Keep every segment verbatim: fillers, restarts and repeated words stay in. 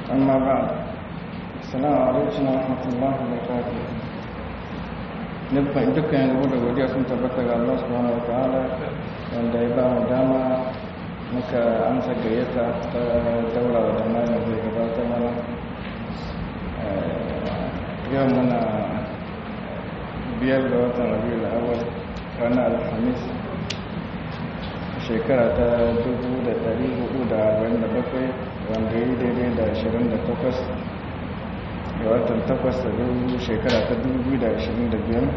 أما بعد السلام عليكم ورحمة الله وبركاته. Nufin dukkan yabo da godiya sun tabbata ga Allah subhanahu wa ta'ala wanda ya ba mu dama muka amsa gayyata ta daura wa jama'a zai gabata mana. Yau muna biyar da watan Rabiul Awwal ranar Alhamis shekara ta dubu da ɗari hudu da arba'in da bakwai wanda ya yi daidai da ashirin da takwas ga watan takwas da dubu shekara ta dubu biyu da ashirin da biyar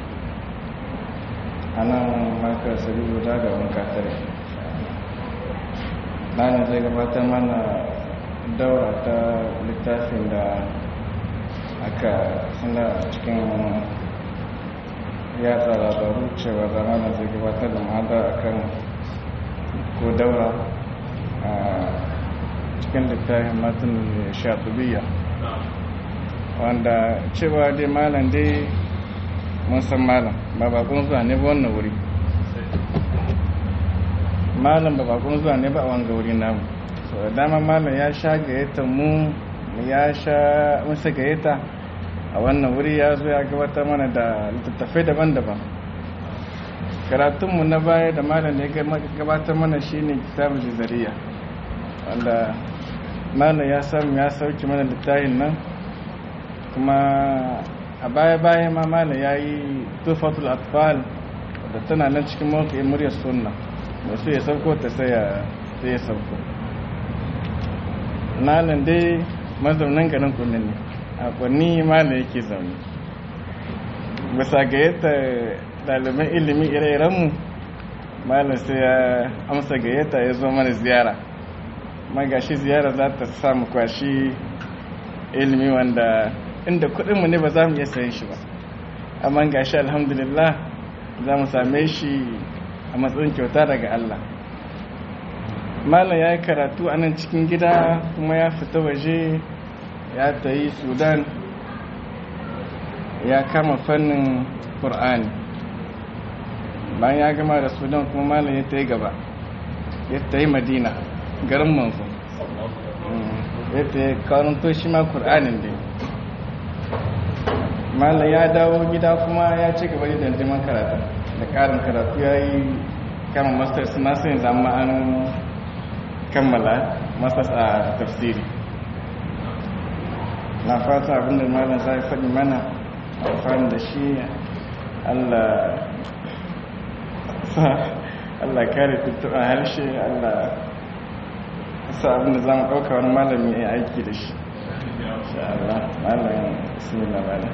a nan makar sabi guda ga wanka tare. Ɗanin zai gabatar mana daura ta littafin da aka suna cikin yatsa labaru cewa zamanin zai gabatar da mahadar akan ko daura a cikin littafin matan shatubiya wanda cewa dai malam dai mun san malam ba bakon zuwa ne ba wannan wuri malam ba bakon zuwa ne ba a wanga wuri namu so da dama malam ya sha gayyata mu ya sha masa gayyata a wannan wuri ya zo ya gabatar mana da littattafai daban-daban. Karatunmu na baya da malam ya gabatar mana shine kitabul jazariya wanda malam ya samu ya sauki mana littafin nan, kuma a baya-baya ma malam ya yi tufatul atfal da tana nan cikin mawuƙi muryar sunna da su ya sauko ta sai ya sauko. Malam dai mazaunin garin kullum ne a kwanni malam yake zaune bisa ga yadda ɗaliban ilimi ire-irenmu malam sai ya amsa gayyata ya zo mana ziyara, magashi ziyara za ta samu kwashi ilimi wanda inda kudinmu ne ba za mu iya sayan shi ba, amma gashi alhamdulillah za mu same shi a matsayin kyauta daga Allah. Malam ya yi karatu a nan cikin gida kuma ya fita waje ya tayi Sudan ya kama fannin Qur'ani. Bayan ya gama da Sudan kuma malam ya tayi gaba ya tayi Madina garin manzo ya tayi karanto shi ma Qur'anin dai. Malam ya dawo gida kuma ya ci gaba da dandiman karatu da karin karatu ya yi kama masters na sai zama an kammala masters a tafsiri. Na fata abinda malam zai faɗi mana amfani da shi. Allah Allah kare tuntuɓa harshe, Allah sa abinda za mu ɗauka wani malami ya aiki da shi. Insha Allah, malam bismillah malam.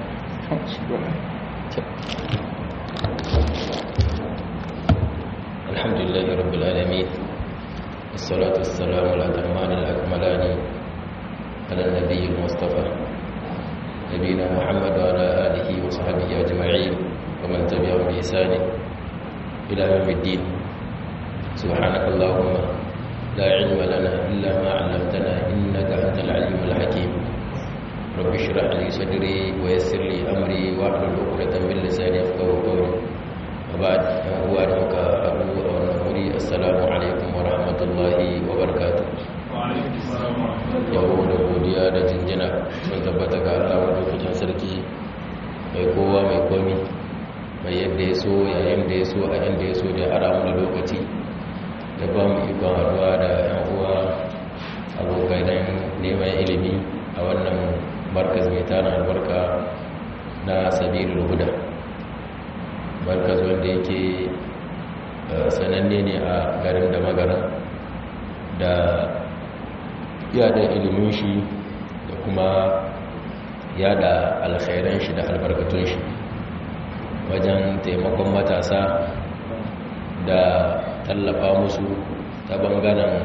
Alhamdulillahi rabbil alamin. Wassalatu wassalamu ala al-atmani al-akmalani ala nabiyil mustafa nabiyina Muhammad wa ala alihi wa sahbihi ajma'in wa man tabi'ahum bi ihsan ila yawmiddin. Subhanakallahumma la ilma lana illa ma 'allamtana innaka antal alimul hakim. Rabbi shrah li sadri wa yassir li amri wa hlul 'uqdatam min lisani yafqahu qawli. Wa ba'd, huwa muka abu wa nuri. Assalamu alaikum wa rahmatullahi wa barakatuh. Wa alaikum assalam wa rahmatullahi. Yau da godiya da jinjina sun tabbata ga Allah madaukakin sarki mai kowa mai komi, mai yadda ya so yayin da ya so a inda ya so da haramu da lokaci da ba mu ikon haɗuwa da yan uwa abokai don neman ilimi a wannan markaz mai tana albarka na sabilul huda. Markaz wanda yake sananne ne a garin da magaran da yada ilimin shi da kuma yada alkhairan shi da albarkatun shi wajen taimakon matasa da tallafa musu ta bangaren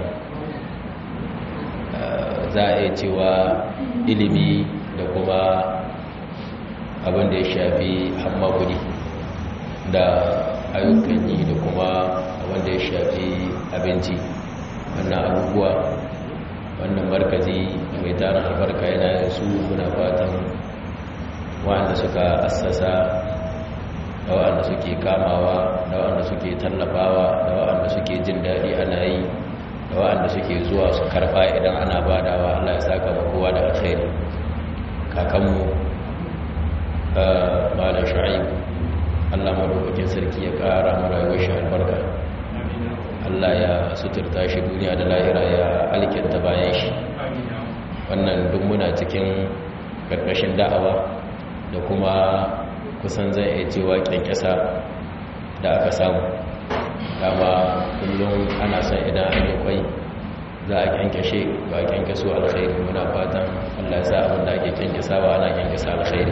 za a iya cewa ilimi da kuma abin da ya shafi hamma kudi da ayyukan yi da kuma abin da ya shafi abinci. Wannan abubuwa wannan markazi mai tarin albarka yana yin su. Muna fatan waɗanda suka assasa da waɗanda suke kamawa da waɗanda suke tallafawa da waɗanda suke jin daɗi ana yi da waɗanda suke zuwa su karɓa idan ana badawa. Allah ya saka mu kowa da alkhairi. Kakanmu Malam Shu'aib, Allah madaukakin sarki ya ƙara mu rayuwar shi albarka. Allah ya suturta shi duniya da lahira, ya alkinta bayan shi. Wannan duk muna cikin ƙarƙashin da'awa da kuma kusan zai iya cewa kyankyasa da aka samu. Dama kullum ana son idan an yi kwai za a kyankyashe ba a kyankyaso alkhairi. Muna fatan Allah ya sa abin da ake kyankyasa ba ana kyankyasa alkhairi.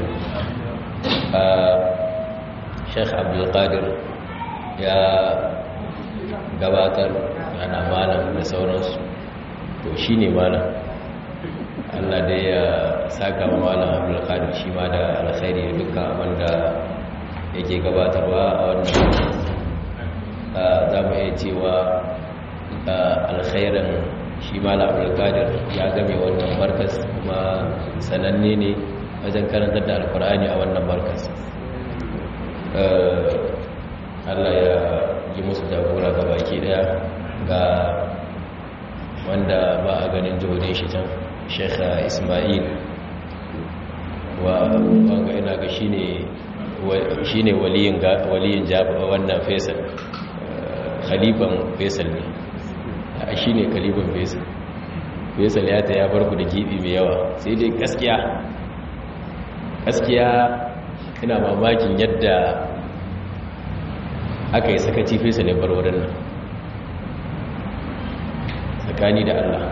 Sheikh Abdulkadir ya gabatar, ana malam da sauransu, to shi ne malam. Allah dai ya saka wa malam Abdulkadir shi ma da alkhairi duka wanda yake gabatarwa a wannan. Za mu iya cewa alkhairin shi malam Abdulkadir ya game wannan markas, kuma sananne ne wajen karantar da alkur'ani a wannan markas. Allah ya yi musu jagora ga baki daya, ga wanda ba a ganin jihodin shi can, Sheikh Ismail, wa wanga ina ga shine shine waliyin ga waliyin jaba wannan Faisal, khalifan Faisal ne, shine khalifan Faisal. Faisal ya ta ya barku da gibi mai yawa, sai dai gaskiya gaskiya ina mamakin yadda aka yi sakaci Faisal ya bar wurin nan, tsakani da Allah.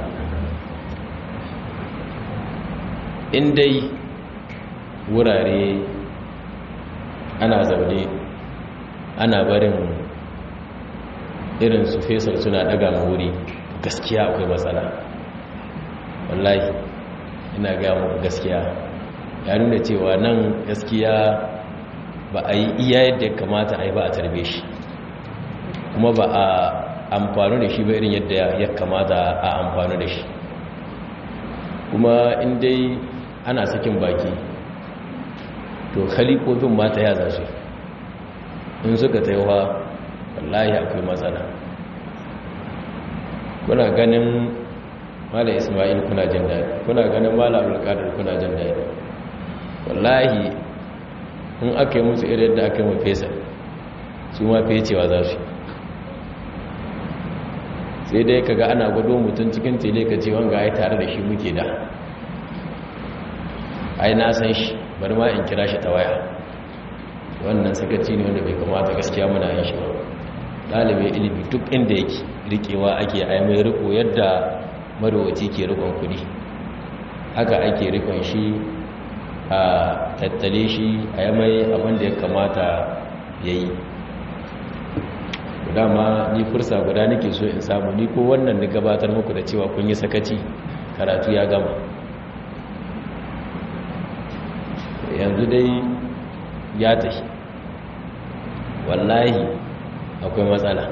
In dai wurare ana zaune ana barin irin su Faisal suna daga wuri, gaskiya akwai matsala. Wallahi ina ga muku gaskiya, ya nuna cewa nan gaskiya ba a yi iya yadda ya kamata a yi ba a tarbe shi, kuma ba a amfani da shi ba irin yadda ya kamata a amfani da shi. Kuma indai ana sakin baki to khalifofin mata ya za su in suka taiwa, wallahi akwai matsala. Kuna ganin Malam Ismail kuna jin daɗi, kuna ganin Malam Abdulkadir kuna jin daɗi. Wallahi in aka yi musu irin yadda aka yi mafesa, su ma fecewa za su. Sai dai kaga ana gwado mutum cikin tele ka ce wanga ai tare da shi muke da, ai na san shi, bari ma in kira shi ta waya. Wannan sakaci ne wanda bai kamata gaskiya muna yin shi ba. Ɗalibin ilimi duk inda yake rikewa ake ai mai riko yadda marowaci ke rikon kuɗi, haka ake rikon shi, a tattale shi, a yi mai abin da ya kamata ya yi. Dama ni fursa guda nake so in samu, ni ko wannan na gabatar muku da cewa kun yi sakaci, karatu ya gama. Yanzu dai ya tafi, wallahi akwai matsala.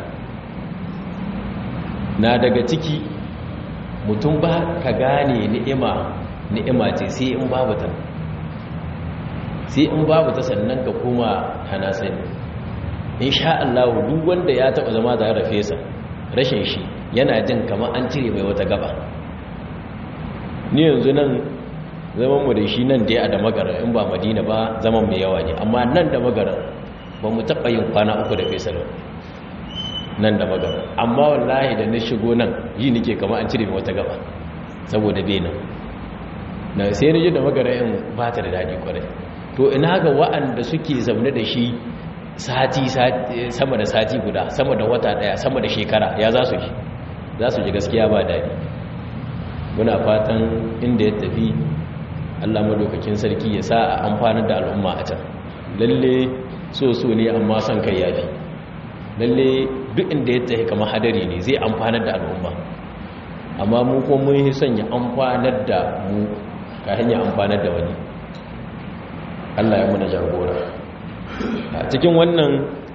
Na daga ciki mutum ba ka gane ni'ima ni'ima ce sai in babu ta, sai in babu ta sannan ka koma kana sani. Insha Allah duk wanda ya taɓa zama da rafesa, rashin shi yana jin kamar an cire mai wata gaba. Ni yanzu nan zaman mu da shi nan dai a da magara, in ba Madina ba zaman mai yawa ne, amma nan da magara ba mu taɓa yin kwana uku da Faisal nan da magara. Amma wallahi da na shigo nan yi nike kamar an cire mai wata gaba, saboda bai nan na sai na ji da magara in ba ta da daɗi kwarai. To ina ga wa'anda suke zaune da shi sati sama da sati guda, sama da wata daya, sama da shekara, ya za su ji za su ji gaskiya ba daɗi. Muna fatan inda ya tafi Allah madaukakin sarki ya sa a amfanar da al'umma a can. Lalle so so ne amma son kai yafi. Lalle duk inda ya tafi kamar hadari ne, zai amfanar da al'umma, amma mu ko mun yi son ya amfanar da mu ka hanyar amfanar da wani. Allah ya muna jagora. A cikin wannan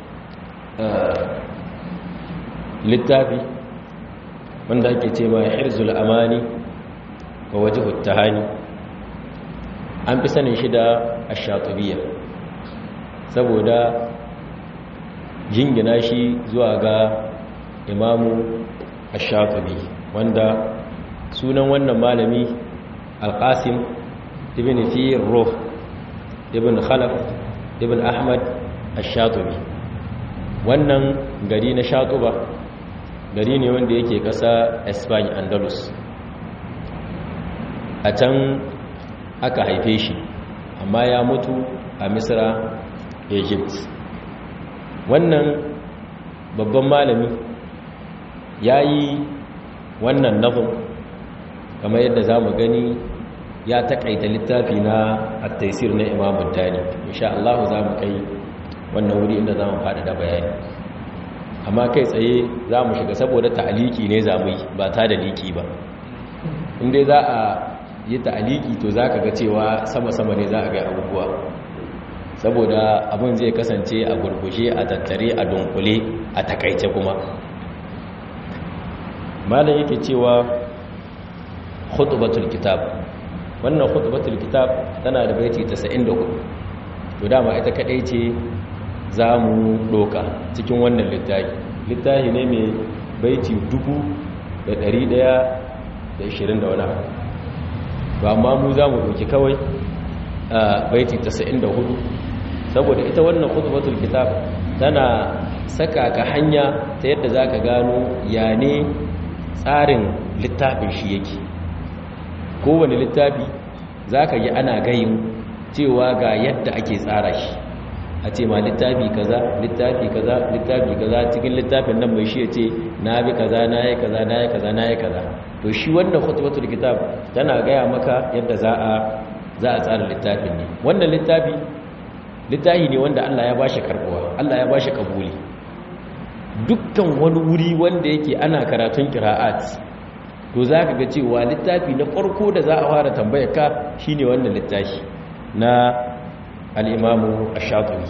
littafi wanda ake ce ma hirzul amani wa wajhut tahani, an fi sanin shi da ash-shatibiyya saboda jingina shi zuwa ga imamu ash-Shatibi wanda sunan wannan malami Al-Qasim ibn Firruh ibn Khalaf ibn Ahmad ash-Shatibi. Wannan gari na Shatuba gari ne wanda yake ƙasa Spain, Andalus. A can aka haife shi amma ya mutu a Misra, Egypt. Wannan babban malami ya yi wannan nazum kamar yadda za mu gani ya taƙaita littafi na at-taysir na Imam Ad-Dani. Insha Allah za mu kai wannan wuri inda za mu faɗaɗa bayani, amma kai tsaye za mu shiga saboda ta'aliki ne za mu yi ba ta da liki ba. Inda za a yi ta'aliki to za ka ga cewa sama-sama ne za a ga abubuwa, saboda abin zai kasance a gurgushe, a tattare, a dunkule, a takaice kuma. Malam yake cewa khutbatul kitab, wannan khutbatul kitab tana da baiti tasa'in da hudu, to dama ita kadai ce za mu doka cikin wannan littafi. Littafi ne mai baiti dubu da ɗari ɗaya da ishirin da wani abu, ba amma mu za mu doki kawai a baiti tasa'in da hudu, saboda ita wannan khutbatul kitab tana saka ka hanya ta yadda za ka gano ya ne tsarin littafin shi yake. Kowane littafi za ka yi ana gayin cewa ga yadda ake tsara shi, a ce ma littafi kaza littafi kaza littafi kaza cikin littafin nan mai shi ya ce na bi kaza na yi kaza na yi kaza na yi kaza. To shi wannan khutbatul kitab tana gaya maka yadda za a za a tsara littafin ne. Wannan littafi littafi ne wanda Allah ya bashi karbuwa, Allah ya bashi kabuli. Dukkan wani wuri wanda yake ana karatun qira'at to za ka ga cewa littafi na farko da za a fara tambayar ka shine wannan littafi na al-Imam Ash-Shatibi.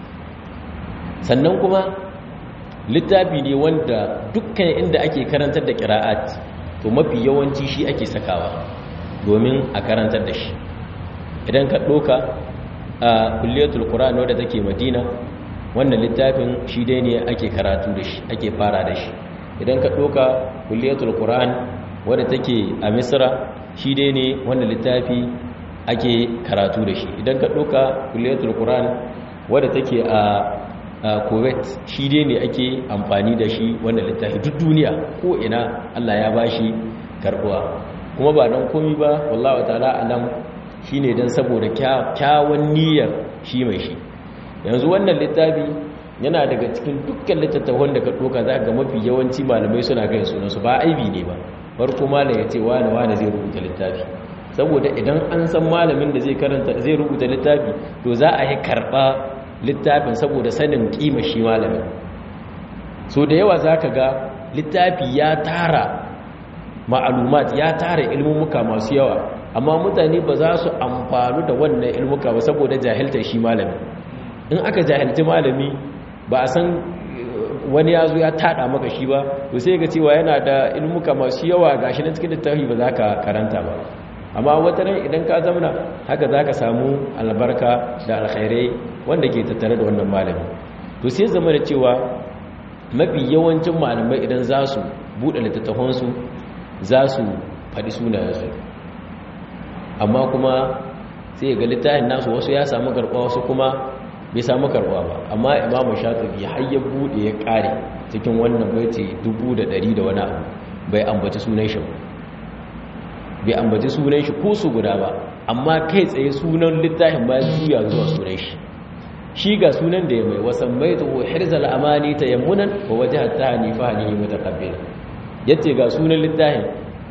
Sannan kuma littafi ne wanda dukkan inda ake karantar da qira'at to mafi yawanci shi ake sakawa domin a karantar da shi. Idan ka doka a kulliyatul Qur'an wadda take Madina, wannan littafin shi dai ne ake karatu da shi, ake fara da shi. Idan ka doka kulliyatul Qur'an wadda take a Misra, shi dai ne wannan littafi ake karatu da shi. Idan ka doka kulliyatul Qur'an wadda take a Kuwait, shi dai ne ake amfani da shi wannan littafi. Duk duniya ko ina Allah ya bashi karbuwa, kuma ba dan komai ba wallahi ta'ala alam, shine dan saboda kyawun niyyar shi mai shi. Yanzu wannan littafi yana daga cikin dukkan littattafan da ka doka za ga mafi yawanci malamai suna gaya sunansu, ba aibi ne ba. Farko malam ya ce wani wani zai rubuta littafi, saboda idan an san malamin da zai karanta zai rubuta littafi to za a yi karɓa littafin saboda sanin ƙima shi malamin. So da yawa za ka ga littafi ya tara ma'alumat, ya tara ilmumuka masu yawa, amma mutane ba za su amfanu da wannan ilmuka ba saboda jahiltar shi malami. In aka jahilci malami ba a san wani ya zo ya tada maka shi ba, to sai ga cewa yana da ilmuka masu yawa gashi na cikin littafi ba za ka karanta ba. Amma wata ran idan ka zamana haka za ka samu albarka da alkhairai wanda ke tattare da wannan malami. To sai zama da cewa mafi yawancin malamai idan za su buɗe littattafansu za su faɗi sunayensu, amma kuma sai ga littafin nasu wasu ya samu karɓa wasu kuma bai samu karɓa ba. Amma Imam Shatibi har ya buɗe ya ƙare cikin wannan baiti dubu da ɗari da wani abu bai ambaci sunan shi bai ambaci sunan shi ko su guda ba, amma kai tsaye sunan littafin ba juya zuwa sunan shi. Shi ga sunan da ya mai wasan baitu hirzal amani tayammunan wa wajhat tahni fahni mutaqabbil, yace ga sunan littafin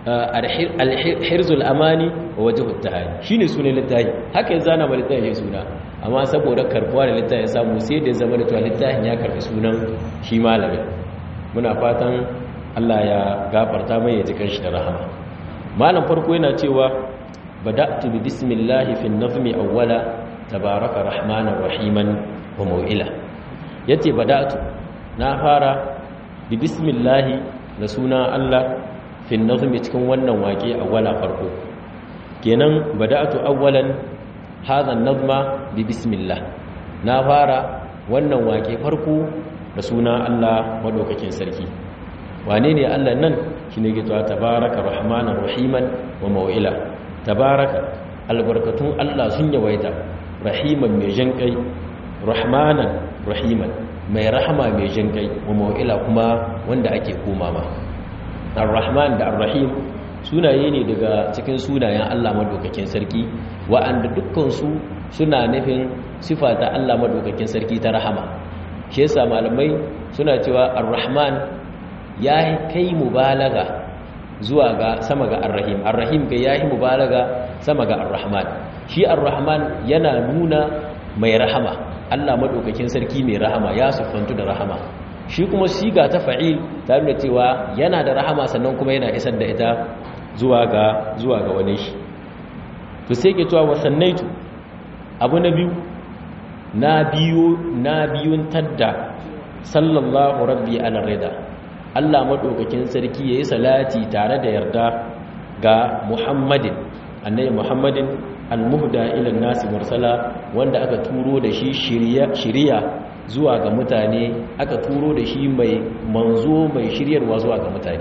al-hirzul amani wa wajhut tahani, shine sunan littafin. Haka yanzu ana mai littafin suna, amma saboda karbuwa da littafin samu sai da zama da cewa littafin ya karbi sunan shi malamin. Muna fatan Allah ya gafarta mai ya ji kanshi da rahama. Malam farko yana cewa bada'tu bi bismillah fi an-nazmi awwala tabaraka rahmanar rahiman wa mau'ila. Yace bada'tu, na fara bi bismillah da suna Allah fi an-nazmi cikin wannan waƙe awwala farko. Kenan bada'tu awwalan hadha an-nazma bi bismillah, na fara wannan waƙe farko da suna Allah madaukakin sarki. wane ne Allah nan shine ke cewa tabaraka rahmanar rahiman wa maw'ila tabaraka albarkatun Allah sun yawaita rahiman mai jinkai rahmanan rahiman mai rahama mai jinkai wa maw'ila kuma wanda ake koma ma ar-rahman da ar-rahim sunaye ne daga cikin sunayen Allah madaukakin sarki wa'anda dukkan su suna nufin sifa ta Allah madaukakin sarki ta rahama shi yasa malamai suna cewa ar-rahman ya kai mubalaga zuwa ga sama ga ar-rahim ar-rahim ga yayi mubalaga sama ga ar-rahman shi ar-rahman yana nuna mai rahama Allah madaukakin sarki mai rahama ya sufantu da rahama shi kuma siga ta fa'il ta nuna cewa yana da rahama sannan kuma yana isar da ita zuwa ga zuwa ga wani shi to sai ke cewa wasannaitu abu na biyu na biyu na biyun tadda sallallahu rabbi ala rida Allah madaukakin sarki yayi salati tare da yarda ga Muhammadin annabi Muhammadin al-muhda ila an-nas mursala wanda aka turo da shi shiriya shiriya zuwa ga mutane aka turo da shi mai manzo mai shiryarwa zuwa ga mutane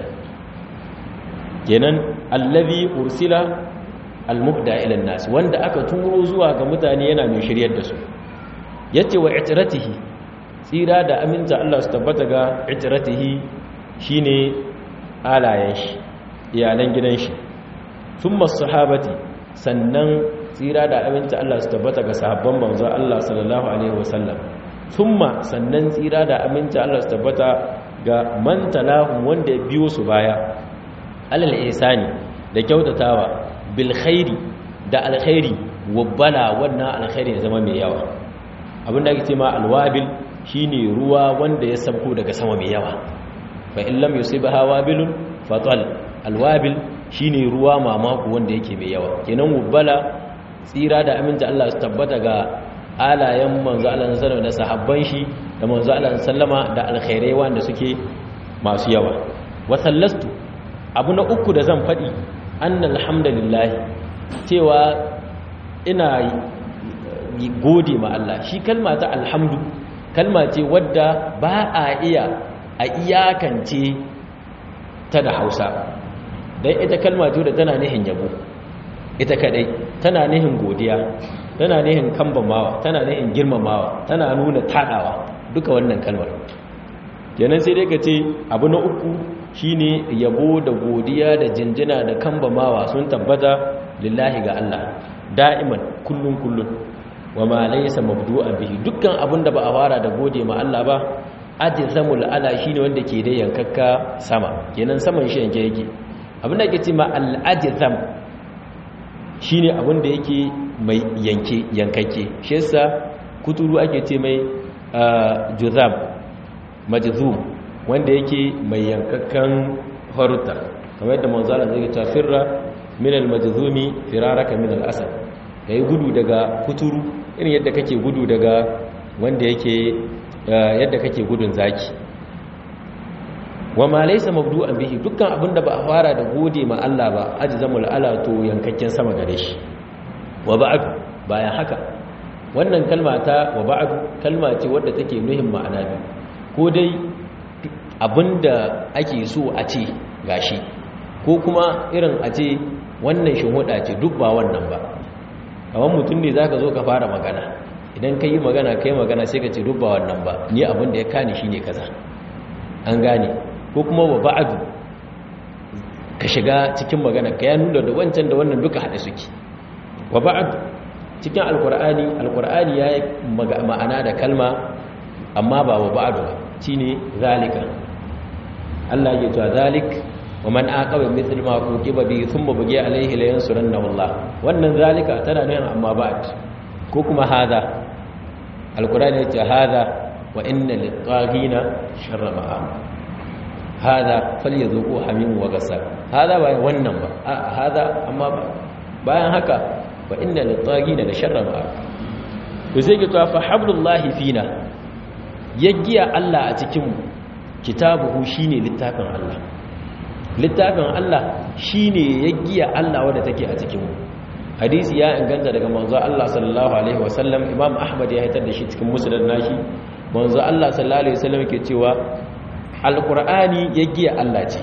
kenan allazi ursila al-muhda ila an-nas wanda aka turo zuwa ga mutane yana mai shiryar da su yace wa itratihi tsira da aminta Allah su tabbata ga itratihi shine alayen shi iyalan gidan shi thumma sahabati sannan tsira da aminta Allah su tabbata ga sahabban manzo Allah sallallahu alaihi wasallam thumma sannan tsira da aminta Allah su tabbata ga man talahum wanda ya biyo su baya alal ihsani da kyautatawa bil khairi da alkhairi wabbala wannan alkhairi ya zama mai yawa abinda ake cewa alwabil shine ruwa wanda ya sabko daga sama mai yawa fa in lam yusibha wabilun fatal alwabil shine ruwa mamaku wanda yake mai yawa kenan wabbala tsira da aminta Allah su tabbata ga alayen manzo Allah sallallahu alaihi wasallam da sahabban shi da manzo Allah sallama da alkhairai wanda suke masu yawa wa sallastu abu na uku da zan faɗi annal hamdalillah cewa ina gode ma Allah shi kalma ta alhamdu kalma ce wadda ba a iya a iyakance ta da Hausa dan ita kalma ce da tana nihin yabo ita kadai tana nihin godiya tana nihin kambamawa tana nihin girmamawa tana nuna tadawa duka wannan kalmar kenan sai dai ka ce abu na uku shine yabo da godiya da jinjina da kambamawa sun tabbata lillahi ga Allah da'iman kullun kullun wama laysa mabdu'an bihi dukkan abinda ba a fara da gode ma Allah ba ajzamul ala shine wanda ke da yankakka sama kenan saman shi yanke yake abinda yake ce ma al ajzam shine abinda yake mai yanke yankakke shi yasa kuturu ake ce mai juzam majzum wanda yake mai yankakkan haruta kamar yadda manzo Allah zai ce firra min al-majzumi firaraka min al-asad kai gudu daga kuturu irin yadda kake gudu daga wanda yake yadda kake gudun zaki wama laysa mabdu'an bihi dukkan abinda ba a fara da gode ma Allah ba ajzamul ala to yankakken sama gare shi wa ba'd bayan haka wannan kalma ta wa ba'd kalma ce wadda take muhimmin ma'ana biyu ko dai abinda ake so a ce gashi ko kuma irin a ce wannan shuhuda ce duk ba wannan ba kamar mutum ne zaka zo ka fara magana idan ka yi magana kai magana sai ka ce duk ba wannan ba ni abinda ya kani shine kaza an gane ko kuma wa ba'du ka shiga cikin magana ka ya nuna da wancan da wannan duka hada suke wa ba'du cikin alqur'ani alqur'ani yayi ma'ana da kalma amma ba wa ba'du shine zalika Allah ya ce zalik wa man aqaba mithl ma uqiba bi thumma bugi alayhi la yansuranna wallah wannan zalika tana nan amma ba'd ko kuma hada alqur'ani ya ce hada wa inna lit-taghina sharra ma'am hada falyazuqu hamim wa ghasal hada ba wannan ba hada amma bayan haka wa inna lit-taghina la sharra ma'am to sai ki ta fa hablullahi fina yaggiya Allah a cikin mu kitabuhu shine littafin Allah littafin Allah shine yaggiya Allah wanda take a cikin mu hadisi ya inganta daga manzo Allah sallallahu alaihi wasallam Imam Ahmad ya hitar da shi cikin musnad nashi manzo Allah sallallahu alaihi wasallam yake cewa alqur'ani yagiya Allah ce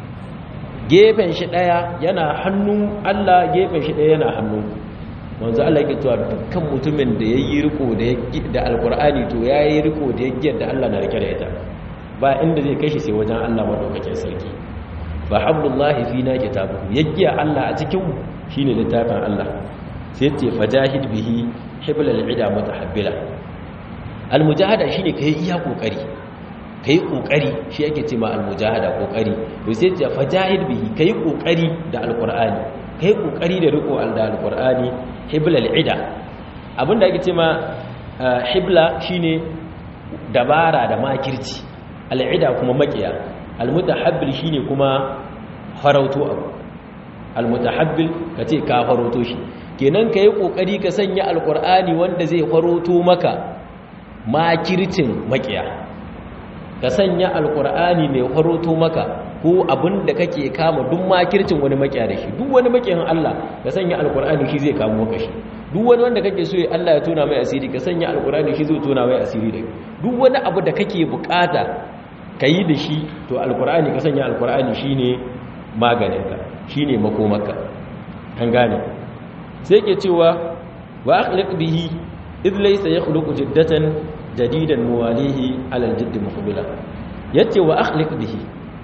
gefen shi daya yana hannun Allah gefen shi daya yana hannun manzo Allah yake cewa dukkan mutumin da yayi riko da da alqur'ani to yayi riko da yagiyar da Allah na rike da ita ba inda zai kai shi sai wajen Allah madaukakin sarki fa hablullahi fina kitabuhu yagiya Allah a cikin mu shine littafin Allah sai ce fajahid bihi hiblal ida mutahabbila almujahada shine kai iya kokari kai kokari shi yake cewa almujahada kokari to sai ce fajahid bihi kai kokari da alqur'ani kai kokari da riko da alqur'ani hiblal ida abinda yake cewa hibla shine dabara da makirci al'ida kuma makiya almutahabbil shine kuma farauto abu almutahabbil kace ka farauto shi kenan kai kokari ka sanya alqur'ani wanda zai farauto maka makircin makiya ka sanya alqur'ani mai farauto maka ko abinda kake kama duk makircin wani makiya da shi duk wani makiyan Allah ka sanya alqur'ani shi zai kamo maka shi duk wani wanda kake so Allah ya tona mai asiri ka sanya alqur'ani shi zai tona mai asiri da duk wani abu da kake bukata kayi da shi to alqur'ani ka sanya alqur'ani shine maganinka shine makomaka kan gane sai ke cewa wa akhliq bihi idh laysa yakhluqu jiddatan jadidan muwalihi ala aljidd muqbila yace wa akhliq bihi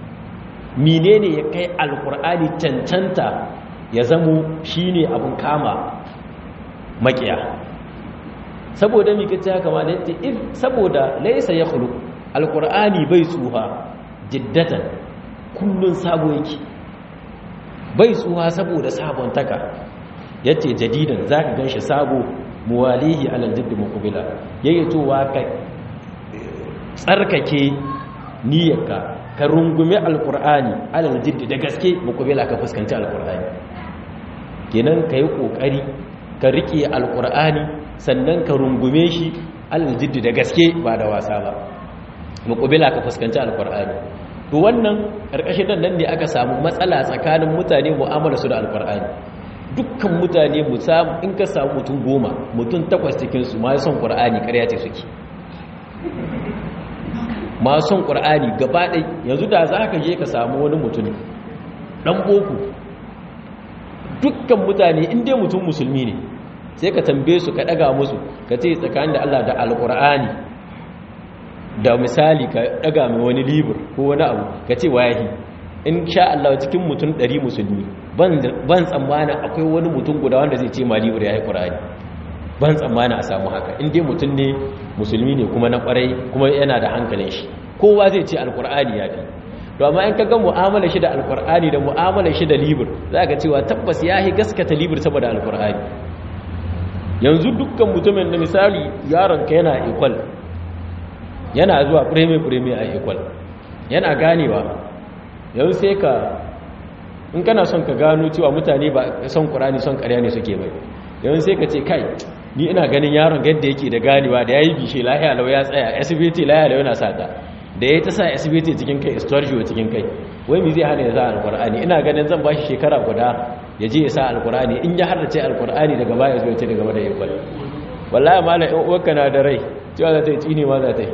menene ya kai alqur'ani cancanta ya zamo shine abun kama makiya saboda me kace haka ma yace idh saboda laysa yakhluq alqur'ani bai tsuha jiddatan kullun sabo yake bai tsuha saboda sabon taka yace jadidan zaka ganshi sabo muwalihi alal jidd muqbila yayi towa ka tsarkake niyyarka ka rungume alqur'ani alal jidd da gaske muqbila ka fuskanci alqur'ani kenan kai kokari ka rike alqur'ani sannan ka rungume shi alal jidd da gaske ba da wasa ba muqbila ka fuskanci alqur'ani to wannan karkashin nan ne aka samu matsala tsakanin mutane mu'amala su da alqur'ani dukkan mutane mu samu in ka samu mutum goma mutum takwas cikin su ma son qur'ani ƙarya ce suke ma son qur'ani gaba ɗaya yanzu da zaka je ka samu wani mutum dan boko dukkan mutane in dai mutum musulmi ne sai ka tambaye su ka daga musu ka ce tsakanin da Allah da alqur'ani da misali ka daga mai wani libur ko wani abu ka ce wayahi in sha Allah cikin mutum ɗari musulmi ban tsammanin akwai wani mutum guda wanda zai ce ma libur ya yi ƙura'ani ban tsammanin a samu haka in dai mutum ne musulmi ne kuma na ƙwarai kuma yana da hankalin shi kowa zai ce alƙur'ani ya fi to amma in ka ga mu'amala shi da alƙur'ani da mu'amala shi da libur za ka cewa tabbas ya yi gaskata libur saboda alƙur'ani yanzu dukkan mutumin da misali yaronka yana ikwal yana zuwa fireme-fireme a ikwal yana ganewa yau sai ka in kana son ka gano cewa mutane ba son ƙurani son ƙarya ne suke mai yau sai ka ce kai ni ina ganin yaron yadda yake da ganewa da ya yi bishe lahiya lau ya tsaya asibiti lahiya lau yana sata da ya ta sa asibiti cikin kai istorjiyo cikin kai wai mi zai hana ya sa alƙur'ani ina ganin zan ba shi shekara guda ya je ya sa alƙur'ani in ya hardace alƙur'ani daga baya zuwa ce daga bada ikwal wallahi malam in uwarka na da rai cewa za ta yi tsini ma za ta yi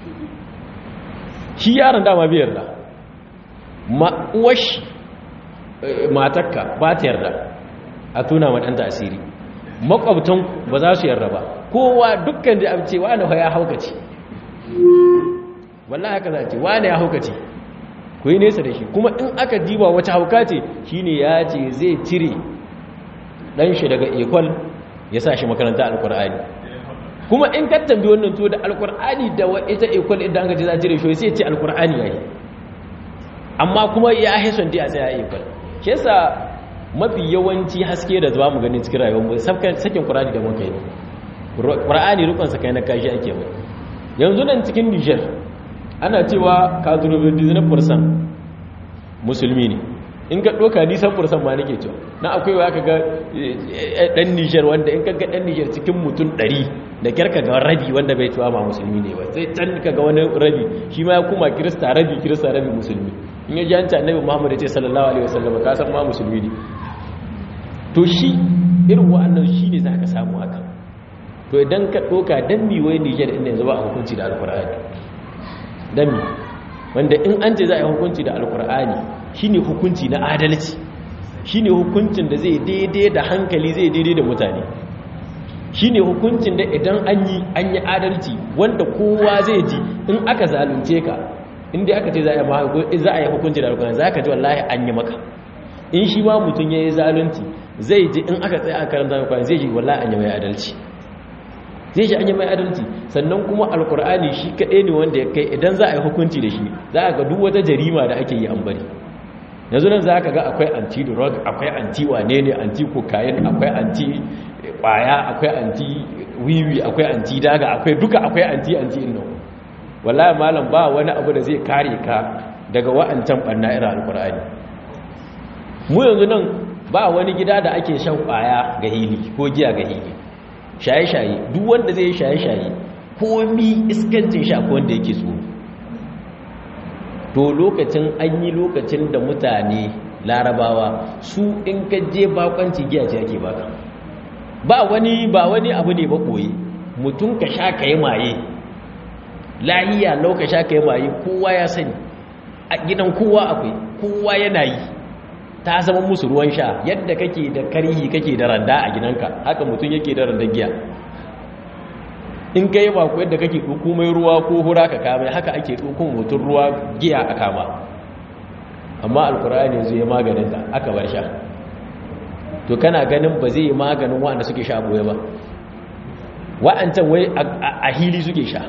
shi yaron dama bai yarda uwash matakka ba ta yarda a tuna wa ɗanta asiri makwabtan ba za su yarda ba kowa dukkan da abce wani ya haukace wallahi haka za ce wani ya haukace ku yi nesa da shi kuma in aka diba wata hauka ce shine ya ce zai cire ɗan shi daga ekol ya sa shi makaranta alkur'ani kuma in ka tambi wannan to da alkur'ani da ita ekol idan aka ce za a cire shi sai ce alkur'ani ya yi amma kuma ya haison dai a tsaya ekol shi yasa mafi yawanci haske da zuwa mu gani cikin rayuwar sakin qur'ani da muka yi qur'ani rukun sa kai na kashi ake mai yanzu nan cikin Niger ana cewa kazurubiddin fursan musulmi ne in ka doka nisan fursan ma nake cewa na akwai wa kaga dan Niger wanda in kaga dan Niger cikin mutum ɗari da kyarka ga rabi wanda bai cewa ba musulmi ne ba sai can kaga wani rabi shi ma ya kuma kirista rabi kirista rabi musulmi in ya ji an ce annabi Muhammad ya ce sallallahu alaihi wasallam ka san ma musulmi ne to shi irin wa'annan shine zaka samu haka to idan ka doka dan mi wai Niger din yanzu ba a hukunci da alqur'ani dan mi wanda in an ce za a yi hukunci da alkur'ani shine hukunci na adalci, shine hukuncin da zai daidai da hankali, zai daidai da mutane, shine hukuncin da idan an yi an yi adalci wanda kowa zai ji in aka zalunce ka, inda aka ce za a yi hukunci da alkur'ani za ka ji wallahi an yi maka. In shi ma mutum ya yi zalunci zai ji in aka tsaye a karanta alkur'ani zai ji wallahi an yi mai adalci, zai ji an yi mai adalci. Sannan kuma alkur'ani shi kaɗai ne wanda ya kai idan za a yi hukunci da shi za a ga duk wata jarima da ake yi an bari. Yanzu nan za ka ga akwai anti drug, akwai anti wane ne, anti cocaine, akwai anti kwaya, akwai anti wiwi, akwai anti daga, akwai duka akwai anti anti inno. Wallahi malam ba wani abu da zai kare ka daga wa'ancan banna irin alkur'ani. Mu yanzu nan ba wani gida da ake shan kwaya ga hili ko giya ga hili, shaye-shaye, duk wanda zai shaye-shaye komi iskancin sha ko wanda yake so. To lokacin an yi lokacin da mutane larabawa su in ka je bakwanci giya ce ake baka, ba wani ba wani abu ne ba koyi, mutum ka sha ka yi maye lahiya lau, ka sha ka yi maye kowa ya sani, a gidan kowa akwai, kowa yana yi, ta zama musu ruwan sha. Yadda kake da karihi kake da randa a gidanka haka mutum yake da randar giya. In ka yi bako yadda kake ɗauko mai ruwa ko hura ka kama, haka ake ɗauko mutum ruwa giya a kama. Amma alkur'ani yanzu ya maganin ta aka bar sha. To kana ganin ba zai yi maganin waɗanda suke sha boye ba? Wa'ancan wai a hili suke sha,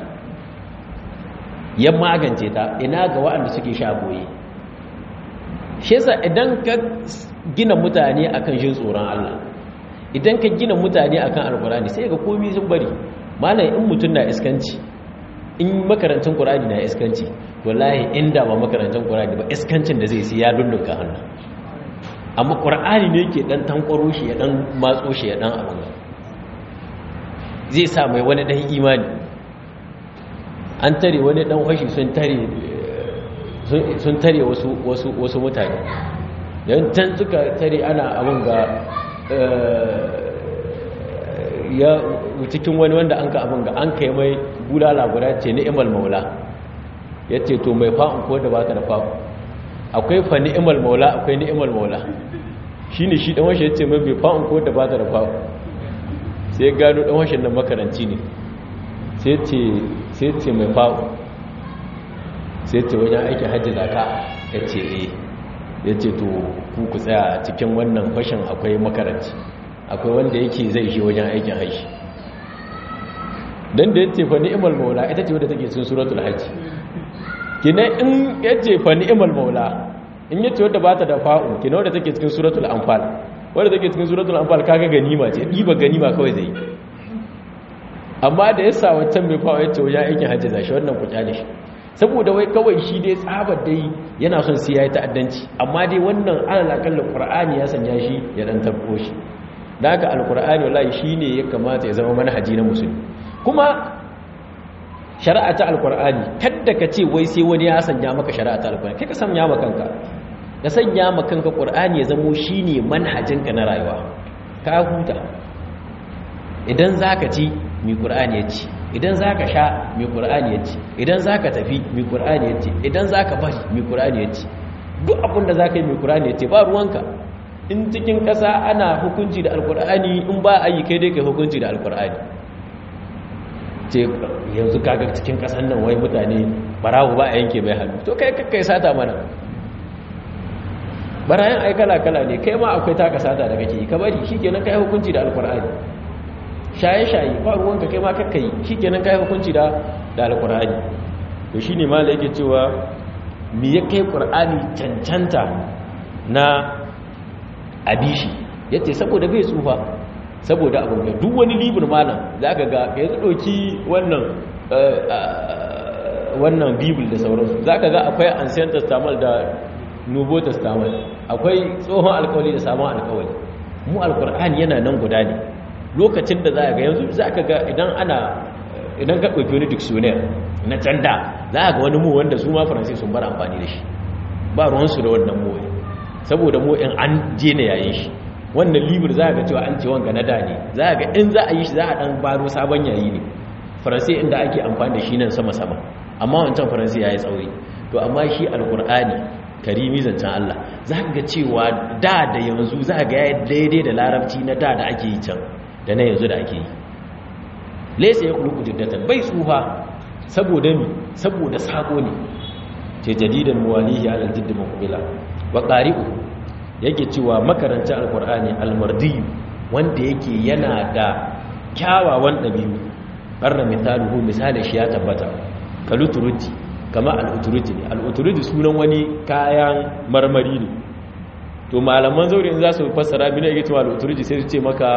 ya magance ta, ina ga waɗanda suke sha boye. Shi yasa idan ka gina mutane akan jin tsoron Allah, idan ka gina mutane akan alkur'ani sai ga komai sun bari. Malam in mutum na iskanci, in makarantun Qur'ani na iskanci, wallahi inda ba makarantun Qur'ani ba iskancin da zai sai ya dundunka hannu. Amma Qur'ani ne yake dan tankwaro shi ya dan matso shi ya dan abin zai sa mai wani dan imani. An tare wani dan fashi sun tare sun tare wasu wasu wasu mutane, dan can suka tare ana abin ga ya cikin wani wanda an ka abin ga an kai mai bulala guda ce ni'mal maula, ya ce to mai fa'un ko da baka da fa'u, akwai fa ni'mal maula akwai ni'mal maula. Shi ne shi ɗanwashe ya ce mai bai fa'un ko da baka da fa'u, sai gano ɗanwashen nan makaranci ne, sai ce mai fa'u, sai ce wajen aikin hajji zaka, ya ce eh, ya ce to ku ku tsaya cikin wannan fashin akwai makaranci, akwai wanda yake zai shi wajen aikin hajji. Dan da yace fa ni'mal maula ita ce wadda take cikin suratul hajj. Kina in yace fa ni'mal maula, in yace wadda bata da fa'u, kina wadda take cikin suratul anfal. Wadda take cikin suratul anfal kaga ganima ce, diba ganima kawai zai. Amma da yasa wancan mai fa'u yace wajen aikin hajji zashi, wannan ku kyale shi. Saboda wai kawai shi dai tsabar dai yana son sai yayi ta'addanci, amma dai wannan alal akalla Qur'ani ya sanya shi ya dan tabbo shi. Da haka alqur'ani wallahi shine ya kamata ya zama manhaji na musulmi. Kuma shari'a ta alkur'ani kadda ka ce wai sai wani ya sanya maka shari'a ta alkur'ani, kai ka sanya maka kanka, ka sanya maka kanka qur'ani ya zamo shine manhajinka na rayuwa, ka huta. Idan zaka ci mi qur'ani ya ci, idan zaka sha mi qur'ani ya ci, idan zaka tafi mi qur'ani ya ci, idan zaka bari mi qur'ani ya ci, duk abin da zaka yi mi qur'ani ya ce, ba ruwanka. In cikin kasa ana hukunci da alkur'ani, in ba a yi kai dai kai hukunci da alkur'ani. Ce yanzu kaga cikin kasan nan wai mutane barawo ba a yanke mai hannu, to kai kakkai sata mana. Barayan ai kala-kala ne, kai ma akwai taka sata da kake yi, ka bari shi kenan kai hukunci da alkur'ani. Shaye-shaye ba ruwanka, kai ma kakkai shi kenan kai hukunci da da alkur'ani. To shine ma da yake cewa me ya kai qur'ani cancanta na abishi, yace saboda bai tsufa, saboda abin ga duk wani libur malam za ka ga ka yi ɗauki wannan wannan bibil da sauransu, za ka ga akwai ancient testament da nouveau testament, akwai tsohon alkawali da sabon alkawali. Mu alkur'ani yana nan guda ne. Lokacin da za ka ga yanzu za ka ga idan ana idan ka ɗauki wani dictionary na canda, za ka ga wani mu wanda su ma faransai sun bar amfani da shi, ba ruwansu da wannan mu, saboda mu in an je na yayin shi. Wannan libur za ga cewa an ce wanga na da ne, za ga in za a yi shi za a dan baro sabon yayi ne. Faransai inda ake amfani da shi nan sama-sama, amma wancan faransai ya yi tsauri. to amma shi alkur'ani karimi zancen Allah za ka ga cewa da da yanzu za ka ga daidai da larabci na da da ake yi can da na yanzu da ake yi laisa ya kuluku jiddatan bai tsufa saboda mi saboda sako ne ce jadidan muwalihi ala jiddi maqbila wa qari'u yake cewa makarantar alkur'ani almardi wanda yake yana da kyawawan dabi'u barra misaluhu misalin shi ya tabbata kaluturuti kama al'uturuti ne al'uturuti sunan wani kayan marmari ne to malaman zaure in za su fassara bi ne yake cewa al'uturuti sai su ce maka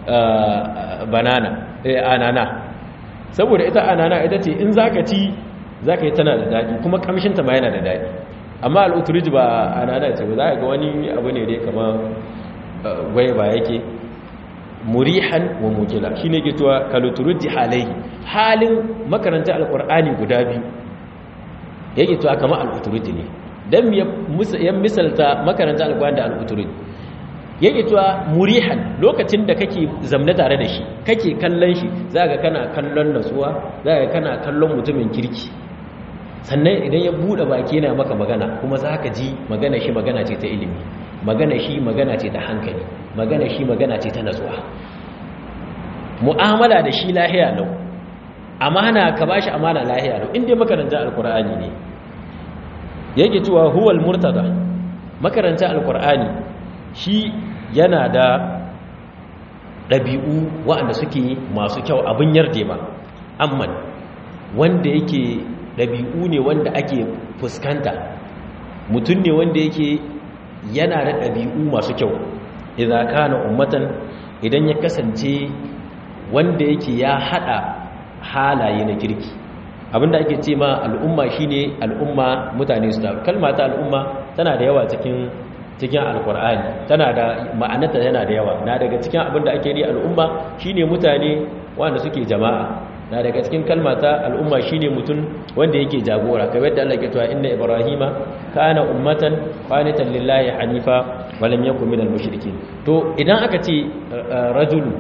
banana eh anana saboda ita anana ita ce in zaka ci zaka yi tana da dadi kuma kamshin ta ma yana da dadi amma al'uturuti ba anana ce ba za ka ga wani abu ne dai kama gwaiba yake murihan wa mukila shine yake cewa kaluturuti halai halin makarantar alqur'ani guda biyu yake to kama al-uturudi ne dan ya misalta makaranta al-Qur'an da al-uturudi yake to murihan lokacin da kake zamna tare da shi kake kallon shi zaka kana kallon nasuwa zaka kana kallon mutumin kirki sannan idan ya bude baki yana maka magana kuma zaka ji magana shi magana ce ta ilimi magana shi magana ce ta hankali magana shi magana ce ta nasuwa mu'amala da shi lahiya lau amana ka bashi amana lahiya lau inda makaranta alkur'ani ne yake cewa huwal murtada makaranta alkur'ani shi yana da ɗabi'u waɗanda suke masu kyau abin yarda ba amman wanda yake ɗabi'u ne wanda ake fuskanta mutum ne wanda yake yana da ɗabi'u masu kyau idan kana ummatan idan ya kasance wanda yake ya hada halaye na kirki abinda ake ce ma al'umma shine al'umma mutane su taru kalma ta al'umma tana da yawa cikin cikin alkur'ani tana da ma'anarta yana da yawa na daga cikin abinda ake ni al'umma shine mutane wanda suke jama'a na daga cikin kalma ta al'umma shine mutum wanda yake jagora kamar yadda Allah ke cewa inna ibrahima kana ummatan qanitan lillahi hanifa wa lam yakun minal mushrikeen to idan aka ce rajulu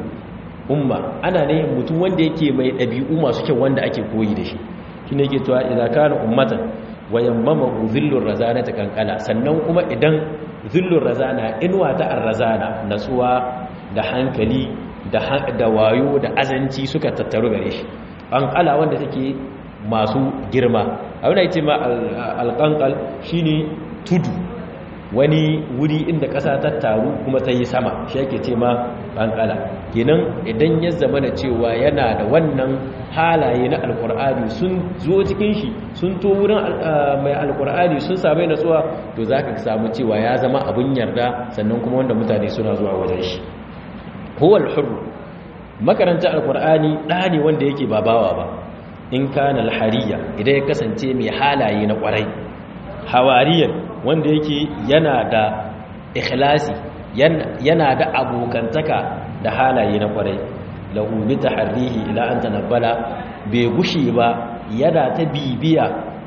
umma ana ne mutum wanda yake mai ɗabi'u masu kyau wanda ake koyi da shi shine yake cewa idza kana ummatan wa yammama dhillur razana ta kankala sannan kuma idan dhillur razana inwa ta arrazana natsuwa da hankali da da wayo da azanci suka tattaru gare shi kankala wanda take masu girma abin da yake ma alqanqal shine tudu wani wuri inda ƙasa ta taru kuma ta yi sama shi yake ce ma kankala kenan idan ya zama da cewa yana da wannan halaye na alkur'ani sun zo cikin shi sun to wurin mai alkur'ani sun same natsuwa to za ka samu cewa ya zama abin yarda sannan kuma wanda mutane suna zuwa wajen shi huwal hurru makaranta alkur'ani ɗa ne wanda yake ba bawa ba in kana alhariya idan ya kasance mai halaye na ƙwarai hawariyan wanda yake yana da ikhlasi yana da abokantaka da halaye na kwarai lahu bi tahrihi ila an tanabbala bai gushi ba yana ta bibiya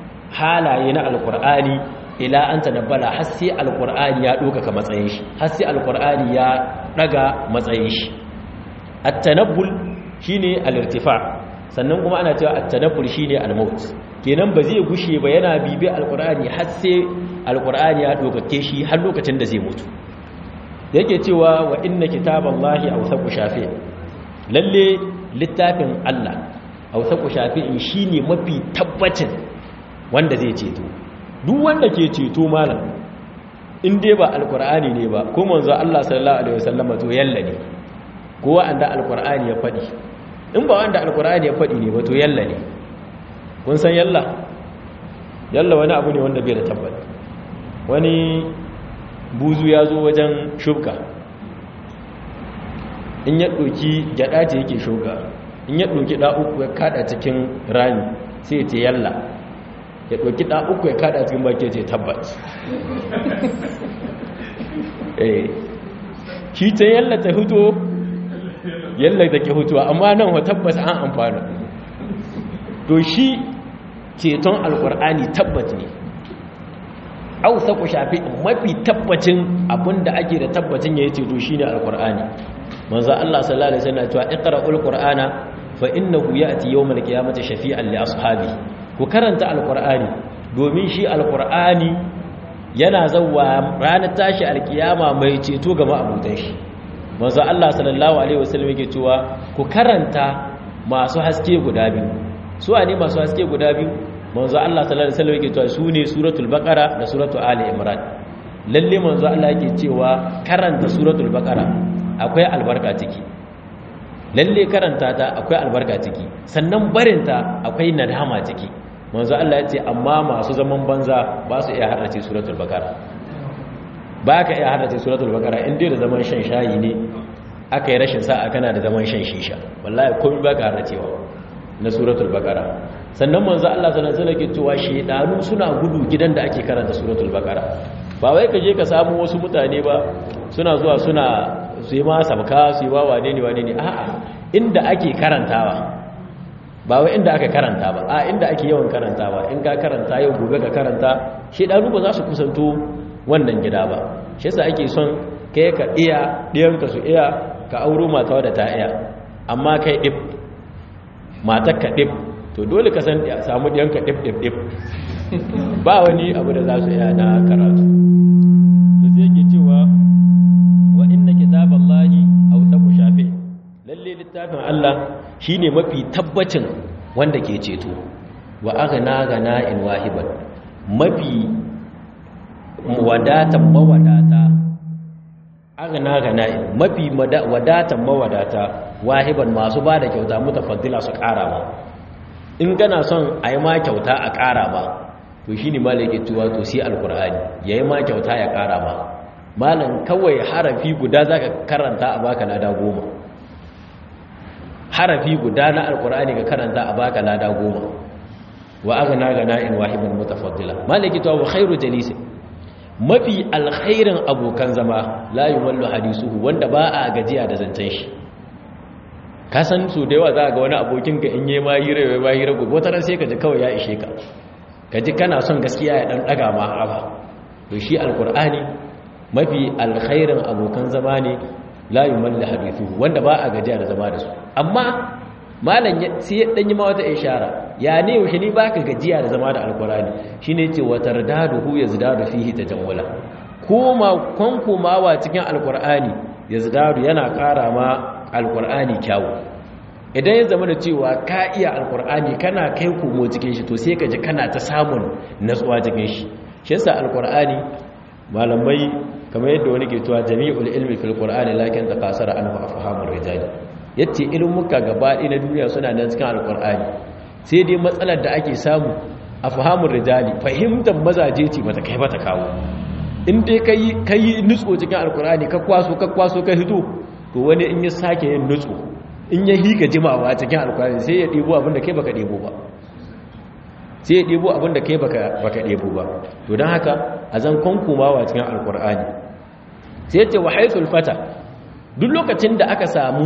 halaye na alqur'ani ila an tanabbala har sai alqur'ani ya doka matsayin shi har sai alqur'ani ya daga matsayin shi at-tanabbul shine al-irtifa sannan kuma ana cewa at-tanabbul shine al-maut kenan ba zai gushe ba yana bibi alkur'ani har sai alkur'ani ya dokake shi har lokacin da zai mutu yake cewa wa inna kitaballahi awsaqu shafi lalle littafin Allah awsaqu shafi'in shine mafi tabbacin wanda zai ceto duk wanda ke ceto malam in dai ba alkur'ani ne ba ko manzo Allah sallallahu alaihi wasallam to yalla ne ko wanda alkur'ani ya fadi in ba wanda alkur'ani ya fadi ne ba to yalla ne kun san yalla yalla wani abu ne wanda bai da tabbata wani buzu ya zo wajen shuka in ya ɗoki gyaɗa ce yake shuka in ya ɗoki ɗa uku ya kada cikin rami sai ya ce yalla ya ɗoki ɗa uku ya kada cikin baki ya ce tabbat shi ta yalla ta huto yalla da ke hutuwa amma nan wa tabbas an amfana to shi ceton alkur'ani tabbat ne au saku shafi mafi tabbacin abinda ake da tabbacin yayi ceto shine alkur'ani manzo Allah sallallahu alaihi wasallam cewa iqra'ul qur'ana fa innahu ya'ti yawmal qiyamati shafi'an li ashabi ku karanta alkur'ani domin shi alqur'ani yana zawwa ranar tashi alkiyama mai ceto ga ma'abutan shi manzo Allah sallallahu alaihi wasallam yake cewa ku karanta masu haske guda biyu su ne masu haske guda biyu manzo Allah sallallahu alaihi wasallam yake cewa su ne suratul baqara da suratul ali imran lalle manzo Allah yake cewa karanta suratul baqara akwai albarka ciki lalle karanta ta akwai albarka ciki sannan barinta akwai nadama ciki manzo Allah ya ce amma masu zaman banza ba su iya haddace suratul baqara ba ka iya haddace suratul baqara in dai da zaman shan shayi ne aka yi rashin sa'a kana da zaman shan shisha wallahi komai ba ka haddacewa na suratul baqara sannan manzo Allah sallallahu alaihi wasallam ke cewa shedanu suna gudu gidan da ake karanta suratul baqara ba wai ka je ka samu wasu mutane ba suna zuwa suna su yi ma sabka su yi wa wane ne wane ne a'a inda ake karantawa ba wai inda aka karanta ba a inda ake yawan karantawa in ka karanta yau gobe ka karanta shedanu ba za su kusanto wannan gida ba shi yasa ake son kai ka iya diyanka su iya ka auro mata wadda ta iya amma kai dip matar ka dip to dole ka san samu diyanka dip dip dip ba wani abu da za su iya na karatu to sai yake cewa wa inna kitaballahi awthaqu shafi lalle littafin Allah shine mafi tabbacin wanda ke ceto wa aghna gana in wahiban mafi wadatan mawadata aghna gana mafi wadatan mawadata wahiban masu bada kyauta mutafaddila su ƙara ba in kana son ayi ma kyauta a ƙara ba to shine malaka tuwa to sai alqur'ani yayi ma kyauta ya ƙara ba malan kawai harafi guda zaka karanta a baka lada goma harafi guda na alqur'ani ka karanta a baka lada goma wa aghna gana in wahiban mutafaddila malaka tuwa wa khairu jalisi mafi alkhairin abokan zama la yumallu hadisuhu wanda ba a gajiya da zancen shi ka san su da yawa za ga wani abokin ka in yi ma hira ba hira gobe wata ran sai ka ji kawai ya ishe ka ka ji kana son gaskiya ya dan daga ma haba to shi alqur'ani mafi alkhairin abokan zama ne la yumallu hadisuhu wanda ba a gajiya da zama da su amma malam sai ya dan yi ma wata ishara ya ne yaushe ni baka gajiya da zama da alqur'ani shine yace watardaduhu yazdadu fihi tajawula kuma konkomawa cikin alqur'ani yazdadu yana ƙara ma alqur'ani kyawu idan ya zama da cewa ka iya alqur'ani kana kai komo cikin shi to sai ka ji kana ta samun natsuwa cikin shi shi yasa alqur'ani malamai kamar yadda wani ke cewa jami'ul ilmi fil qur'ani lakin taqasara anhu afhamur rijali yace ilmuka gaba ɗaya na duniya suna nan cikin alqur'ani sai dai matsalar da ake samu afhamur rijali fahimtar mazaje ce bata kai bata kawo in dai kai kai nutso cikin alqur'ani ka kwaso ka kwaso ka hito to wani in ya sake yin nutso in ya hika jimawa cikin alqur'ani sai ya debo abin da kai baka debo ba sai ya debo abin da kai baka baka debo ba to dan haka azan konkumawa cikin alqur'ani sai ya ce wa haythul fata duk lokacin da aka samu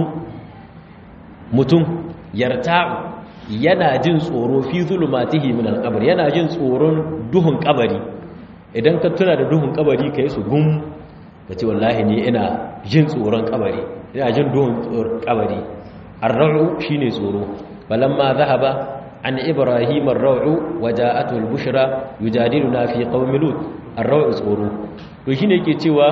mutum yarta'u yana jin tsoro fi zulumatihi min al-qabr yana jin tsoron duhun kabari idan ka tuna da duhun kabari kai su gum kace wallahi ni ina jin tsoron kabari ina jin duhun kabari ar-ra'u shine tsoro falamma dhahaba an ibrahim ar-ra'u waja'atu al-bushra yujadiluna fi qaumi lut ar-ra'u tsoro to shine yake cewa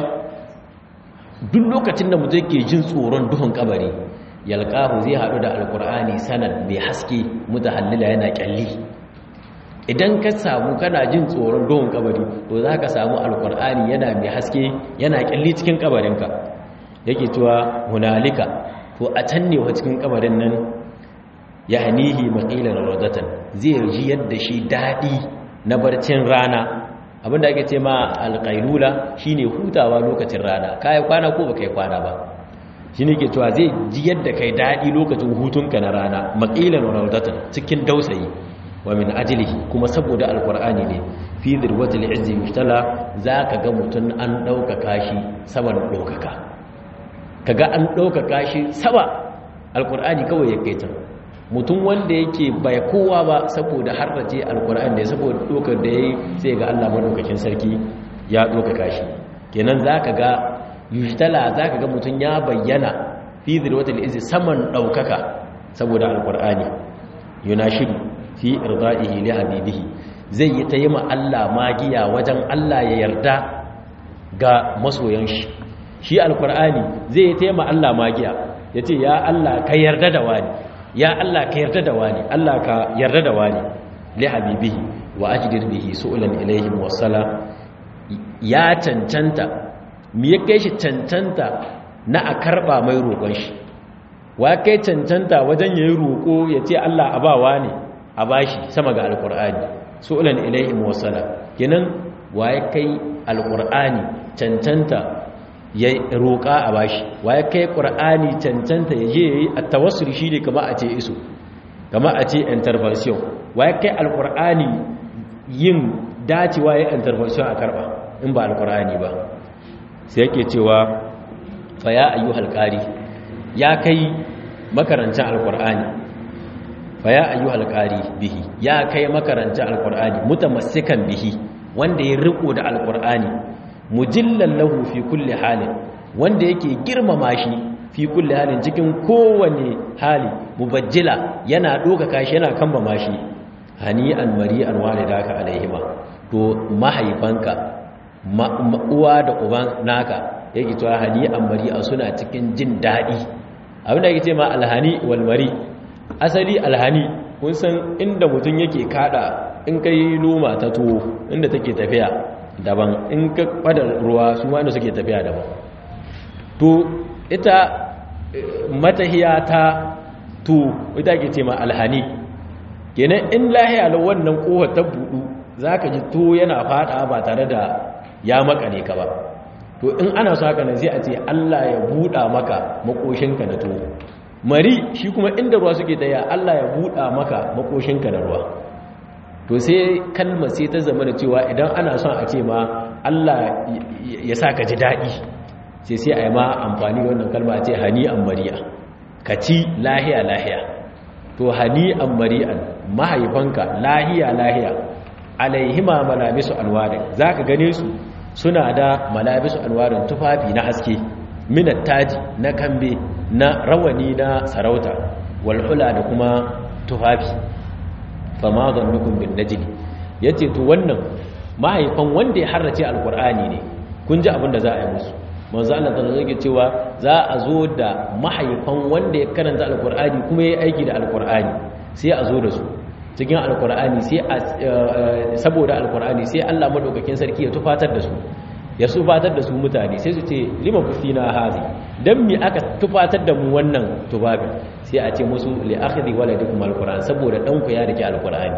duk lokacin da mutum yake jin tsoron duhun kabari yalqahu zai hadu da alqur'ani sanad mai haske mutahallila yana kyalli idan ka samu kana jin tsoron duhun kabari to zaka samu alqur'ani yana mai haske yana kyalli cikin kabarinka yake cewa hunalika to a can ne wa cikin kabarin nan yahnihi maqilan rawdatan zai ji yadda shi dadi na barcin rana abinda ake ce ma alqailula shine hutawa lokacin rana kai kwana ko baka yi kwana ba shi ne ke cewa zai ji yadda kai daɗi lokacin hutunka na rana maƙilan raudatan cikin dausayi wa min ajilihi kuma saboda alƙur'ani ne fi zirwatul izzi mustala za ka ga mutum an ɗaukaka shi saman ɗaukaka ka ga an ɗaukaka shi sama alƙur'ani kawai ya kai can mutum wanda yake bai kowa ba saboda harrace alƙur'ani da saboda ɗaukar da ya yi sai ga allah maɗaukakin sarki ya ɗaukaka shi kenan za ka ga yushtala za ka ga mutum ya bayyana fi zirwatul izi saman ɗaukaka saboda alƙur'ani yunashidu fi irda'ihi li habibihi zai yi ta yi ma Allah magiya wajen Allah ya yarda ga masoyan shi shi alkur'ani zai yi ta yi ma Allah magiya ya ce ya Allah ka yarda da wani ya Allah ka yarda da wani Allah ka yarda da wani li habibihi wa ajdir bihi su'lan ilayhim wasala ya cancanta me ya kai shi cancanta na a karba mai roƙon shi wa kai cancanta wajen yayi roƙo ya ce Allah a bawa ne a bashi sama ga alkur'ani su'lan ilayhim wasala kenan wa ya kai alkur'ani cancanta ya roƙa a bashi wa ya kai qur'ani cancanta ya je yayi at-tawassul shi ne kamar a ce iso kamar a ce intervention wa ya kai alkur'ani yin dacewa ya intervention a karba in ba alkur'ani ba sai yake cewa fa ya ayyuhal qari ya kai makarantar alkur'ani fa ya ayyuhal qari bihi ya kai makarantar alkur'ani mutamassikan bihi wanda ya riko da alkur'ani mujillan lahu fi kulli halin wanda yake girmama shi fi kulli halin cikin kowane hali mubajjila yana doka kashi yana kambama shi hani'an mari'an walidaka alaihima to mahaifanka uwa da uban naka yake cewa hani'an mari'a suna cikin jin dadi abinda yake ce ma alhani wal mari asali alhani kun san inda mutum yake kada in kai loma ta tuwo inda take tafiya daban in ka kwada ruwa su wanda suke tafiya daban to ita matahiya ta tu ita ke ce ma alhani kenan in lahiya lau wannan kohar ta budu zaka ji to yana fada ba tare da ya makane ka ba to in ana so haka nan sai a ce Allah ya buda maka makoshinka na tuwo mari shi kuma inda ruwa suke taya Allah ya buda maka makoshinka na ruwa to sai kalmar sai ta zama da cewa idan ana son a ce ma Allah ya sa ka ji daɗi sai sai a yi ma amfani wannan kalma a ce hani an mari'a ka ci lahiya lahiya to hani an mari'an mahaifanka lahiya lahiya alaihima malabisu alwarin za ka gane su suna da malabisu alwarin tufafi na haske minat taji na kambe na rawani na sarauta walhula da kuma tufafi fama zannukun bin najili ya ce to wannan mahaifan wanda ya harrace alkur'ani ne kun ji abin da za a yi musu manzo Allah ta zage cewa za a zo da mahaifan wanda ya karanta alkur'ani kuma ya yi aiki da alkur'ani sai a zo da su cikin alkur'ani sai saboda alkur'ani sai Allah madaukakin sarki ya tufatar da su ya tufatar da su mutane sai su ce lima kufina hazi dan mi aka tufatar da mu wannan tubabin sai a ce musu li akhdhi waladikum alquran saboda dan ku ya rike alqurani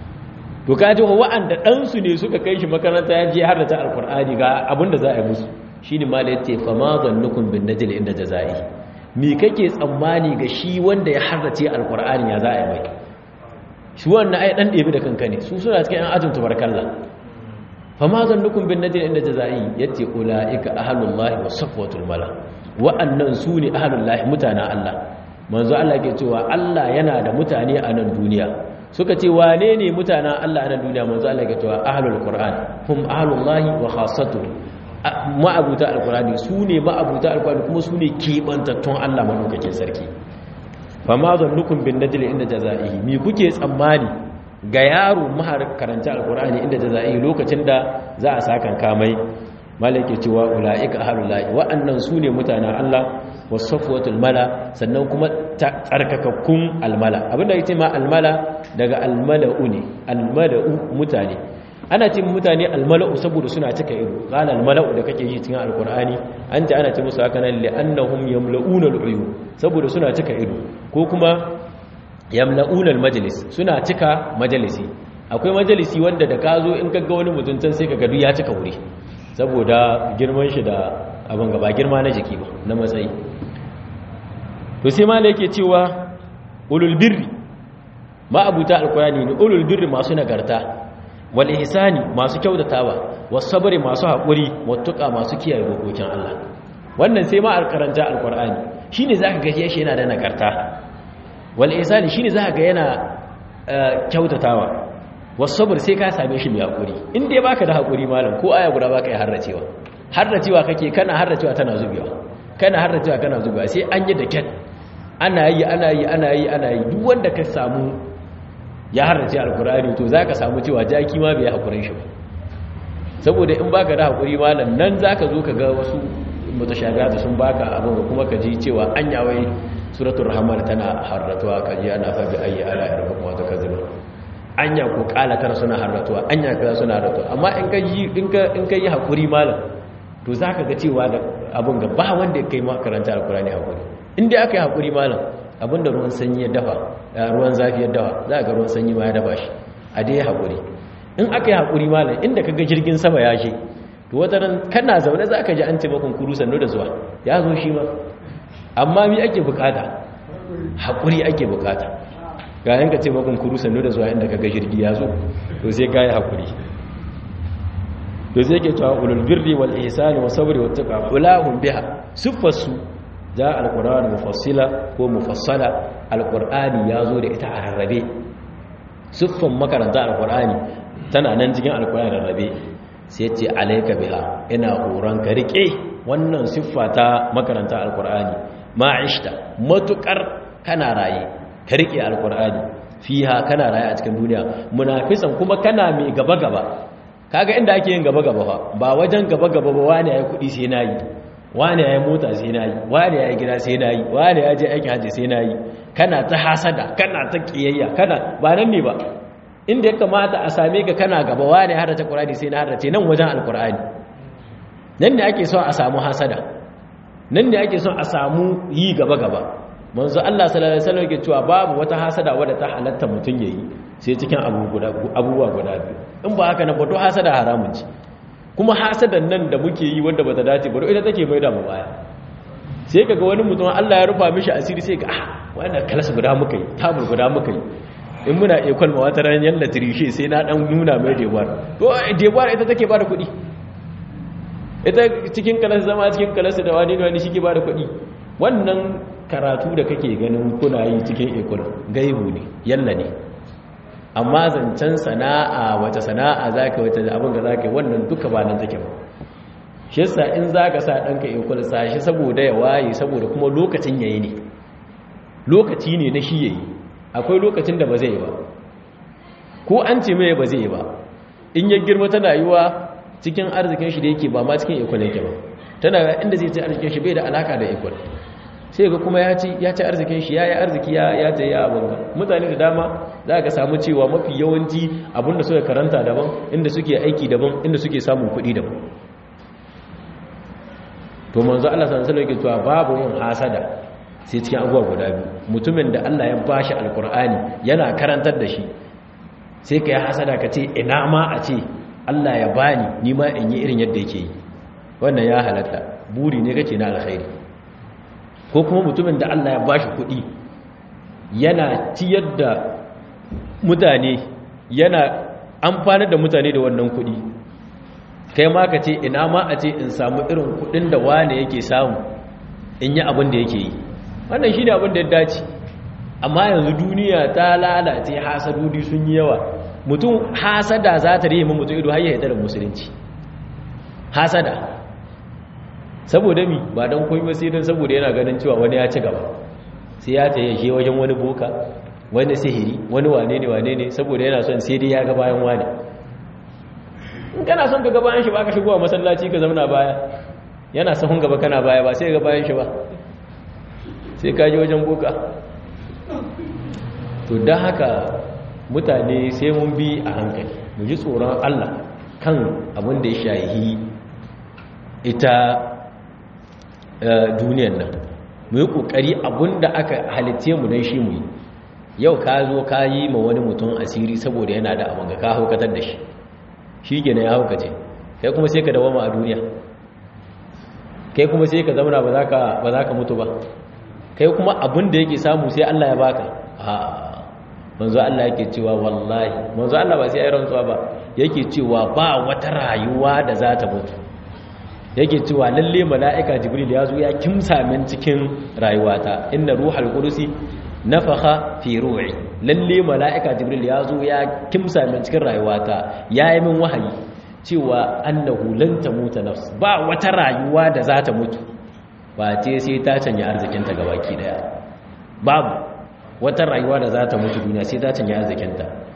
to kaje wa'anda dan su ne suka kai shi makaranta ya je har da ta alqurani ga abinda za a yi musu shine ma da yace fa ma zannukum bin najli inda jazai mi kake tsammani ga shi wanda ya harrace alqurani ya za a yi mai shi wannan ai dan ɗebi da kanka ne su suna cikin an ajin tabarakallah fa ma zannukum bin najli inda jazai yace ulaika ahlullahi was safwatul mala wa'annan su ne ahlullahi mutanen Allah manzo Allah ke cewa Allah yana da mutane a nan duniya suka ce wane ne mutanen Allah a nan duniya manzo Allah ke cewa ahlul qur'an hum ahlullahi wa khassatuhu ma'abuta alqur'ani su ne ma'abuta alqur'ani kuma su ne kebantattun Allah madaukakin sarki fa ma zannukum bin najli inda jazaihi mi kuke tsammani ga yaro mahar karanta alqur'ani inda jazaihi lokacin da za a sakan kamai malaka cewa ulaika ahlullahi wa'annan sune mutanen Allah wasafwatul mala sannan kuma tsarkakakkun almala abinda yake ma almala daga almala'u ne almala'u mutane ana ce mutane almala'u saboda suna cika ido qala almala'u da kake yi cikin alqur'ani an ta ana ce musu haka nan li'annahum yamla'una al'uyun saboda suna cika ido ko kuma yamla'una almajlis suna cika majalisi akwai majalisi wanda da ka zo in kaga wani mutuntun sai kaga duk ya cika wuri saboda girman shi da abin gaba girma na jiki ba na matsayi to sai ma yake cewa ulul birri ma abuta alqur'ani ne ulul birri masu nagarta wal ihsani masu kyautatawa was sabri masu hakuri wattuqa masu kiyaye dokokin Allah wannan sai ma alkaranta alqur'ani shine zaka ga shi yana da nagarta wal ihsani shine zaka ga yana kyautatawa was sabr sai ka same shi mai hakuri in dai baka da hakuri malam ko aya guda baka yi harracewa harracewa kake kana harracewa tana zubewa kana harracewa kana zubewa sai an yi da ket ana yi ana yi ana yi ana yi duk wanda ka samu ya harrace alkur'ani to zaka samu cewa jaki ma bai hakurin shi ba saboda in baka da hakuri malam nan zaka zo ka ga wasu mutashabihatu sun baka abin kuma ka ji cewa anya wai suratul rahman tana harratuwa ka ji ana fa bi ayi ala rabbukum wa takazzibu anya ko kala tara suna harratuwa anya kaza suna harratuwa amma in ka yi in ka in ka yi hakuri malam to zaka ga cewa da abin ga ba wanda ya kai makaranta alkur'ani hakuri in dai aka yi hakuri malam abinda ruwan sanyi ya dafa ruwan zafi ya dafa za ga ruwan sanyi ma ya dafa shi a dai hakuri in aka yi hakuri malam inda kaga jirgin sama ya je to wata ran kana zaune za ka ji an ce makon kuru sannu da zuwa ya zo shi ma amma mi ake bukata hakuri ake bukata ga yanka ce makon kuru sannu da zuwa inda kaga jirgi ya zo to sai ka yi hakuri to sai ke cewa ulul birri wal ihsani was sabri wat taqwa ulahum biha sifasu ja alqur'an mufassila ko mufassala alqur'ani yazo da ita a rarrabe siffan makaranta alqur'ani tana nan cikin alqur'ani rarrabe sai ce alayka biha ina horon ka rike wannan siffa ta makaranta alqur'ani ma'ishta matukar kana raye ka rike alqur'ani fiha kana raye a cikin duniya munafisan kuma kana mai gaba gaba kaga inda ake yin gaba gaba ba wajen gaba gaba ba wani yayi kudi sai nayi wani yayi mota sai nayi wani yayi gida sai nayi wani ya je aikin haji sai nayi kana ta hasada kana ta kiyayya kana ba nan ne ba inda ya kamata a same ka kana gaba wani har ta Qur'ani sai na har ce nan wajen alqur'ani nan ne ake so a samu hasada nan ne ake so a samu yi gaba gaba manzo Allah sallallahu alaihi wasallam yake cewa babu wata hasada wadda ta halatta mutun yayi sai cikin abubuwa guda biyu in ba haka na ba to hasada haramun ce kuma hasadan nan da muke yi wanda bata dace ba ita take mai da mu baya sai kaga wani mutum Allah ya rufa mishi asiri sai ga ah wannan kalas guda muka yi tabur guda muka yi in muna iya kwalma wata ran yalla tirishe sai na dan nuna mai debar to debar ita take bada kuɗi ita cikin kalas zama cikin kalas da wani ne wani shi ke bada kuɗi wannan karatu da kake ganin kuna yi cikin ekol gaibu ne yalla ne amma zancen sana'a wata sana'a zaka wata abin da zaka yi wannan duka ba nan take ba shi yasa in zaka sa danka ekol sa shi saboda ya waye saboda kuma lokacin yayi ne lokaci ne na shi yayi akwai lokacin da ba zai yi ba ko an ce mai ba zai yi ba in ya girma tana yiwa cikin arzikin shi da yake ba ma cikin ekol yake ba tana inda zai ci arzikin shi bai da alaka da ekol sai ga kuma ya ci ya ci arzikin shi ya yi arziki ya ya ta yi abin ga mutane da dama za ka samu cewa mafi yawanci abinda suka karanta daban inda suke aiki daban inda suke samun kuɗi daban to manzo Allah sallallahu alaihi wasallam yake cewa babu yin hasada sai cikin abubuwa guda biyu mutumin da Allah ya bashi alkur'ani yana karantar da shi sai ka yi hasada ka ce ina ma a ce Allah ya bani ni ma in yi irin yadda yake yi wannan ya halatta buri ne kake na alkhairi ko kuma mutumin da Allah ya bashi kuɗi yana ciyar da mutane yana amfanar da mutane da wannan kuɗi kai ma ka ce ina ma a ce in samu irin kuɗin da wane yake samu in yi abin da yake yi wannan shi ne abin da ya dace amma yanzu duniya ta lalace hasadudi sun yi yawa mutum hasada za ta rihe mutum ido har ya haita da musulunci hasada saboda mi ba don koyi ba sai don saboda yana ganin cewa wani ya ci gaba sai ya ta yashe wajen wani boka wani sihiri wani wane ne wane ne saboda yana son sai dai ya ga bayan wane in kana son ka ga bayan shi ba ka shigowa masallaci ka zauna baya yana sahun gaba kana baya ba sai ga bayan shi ba sai ka ji wajen boka to don haka mutane sai mun bi a hankali mu ji tsoron Allah kan abin da ya shahi ita duniyar nan mu yi kokari abin da aka halitte mu don shi mu yi yau ka zo ka yi ma wani mutum asiri saboda yana da abin ga ka haukatar da shi shi gina ya haukace kai kuma sai ka dawama a duniya kai kuma sai ka zauna ba za ka mutu ba kai kuma abin da yake samu sai Allah ya baka a manzo Allah yake cewa wallahi manzo Allah ba sai ya rantsuwa ba yake cewa ba wata rayuwa da za ta mutu yake cewa lalle mala'ika jibril ya zo ya kimsa min cikin rayuwata inna ruhal qudusi nafakha fi ruhi lalle mala'ika jibril ya zo ya kimsa min cikin rayuwata yayi min wahayi cewa annahu lan tamuta nafs ba wata rayuwa da za ta mutu ba ce sai ta canja arzikinta gabaki daya babu wata rayuwa da za ta mutu duniya sai ta canja arzikinta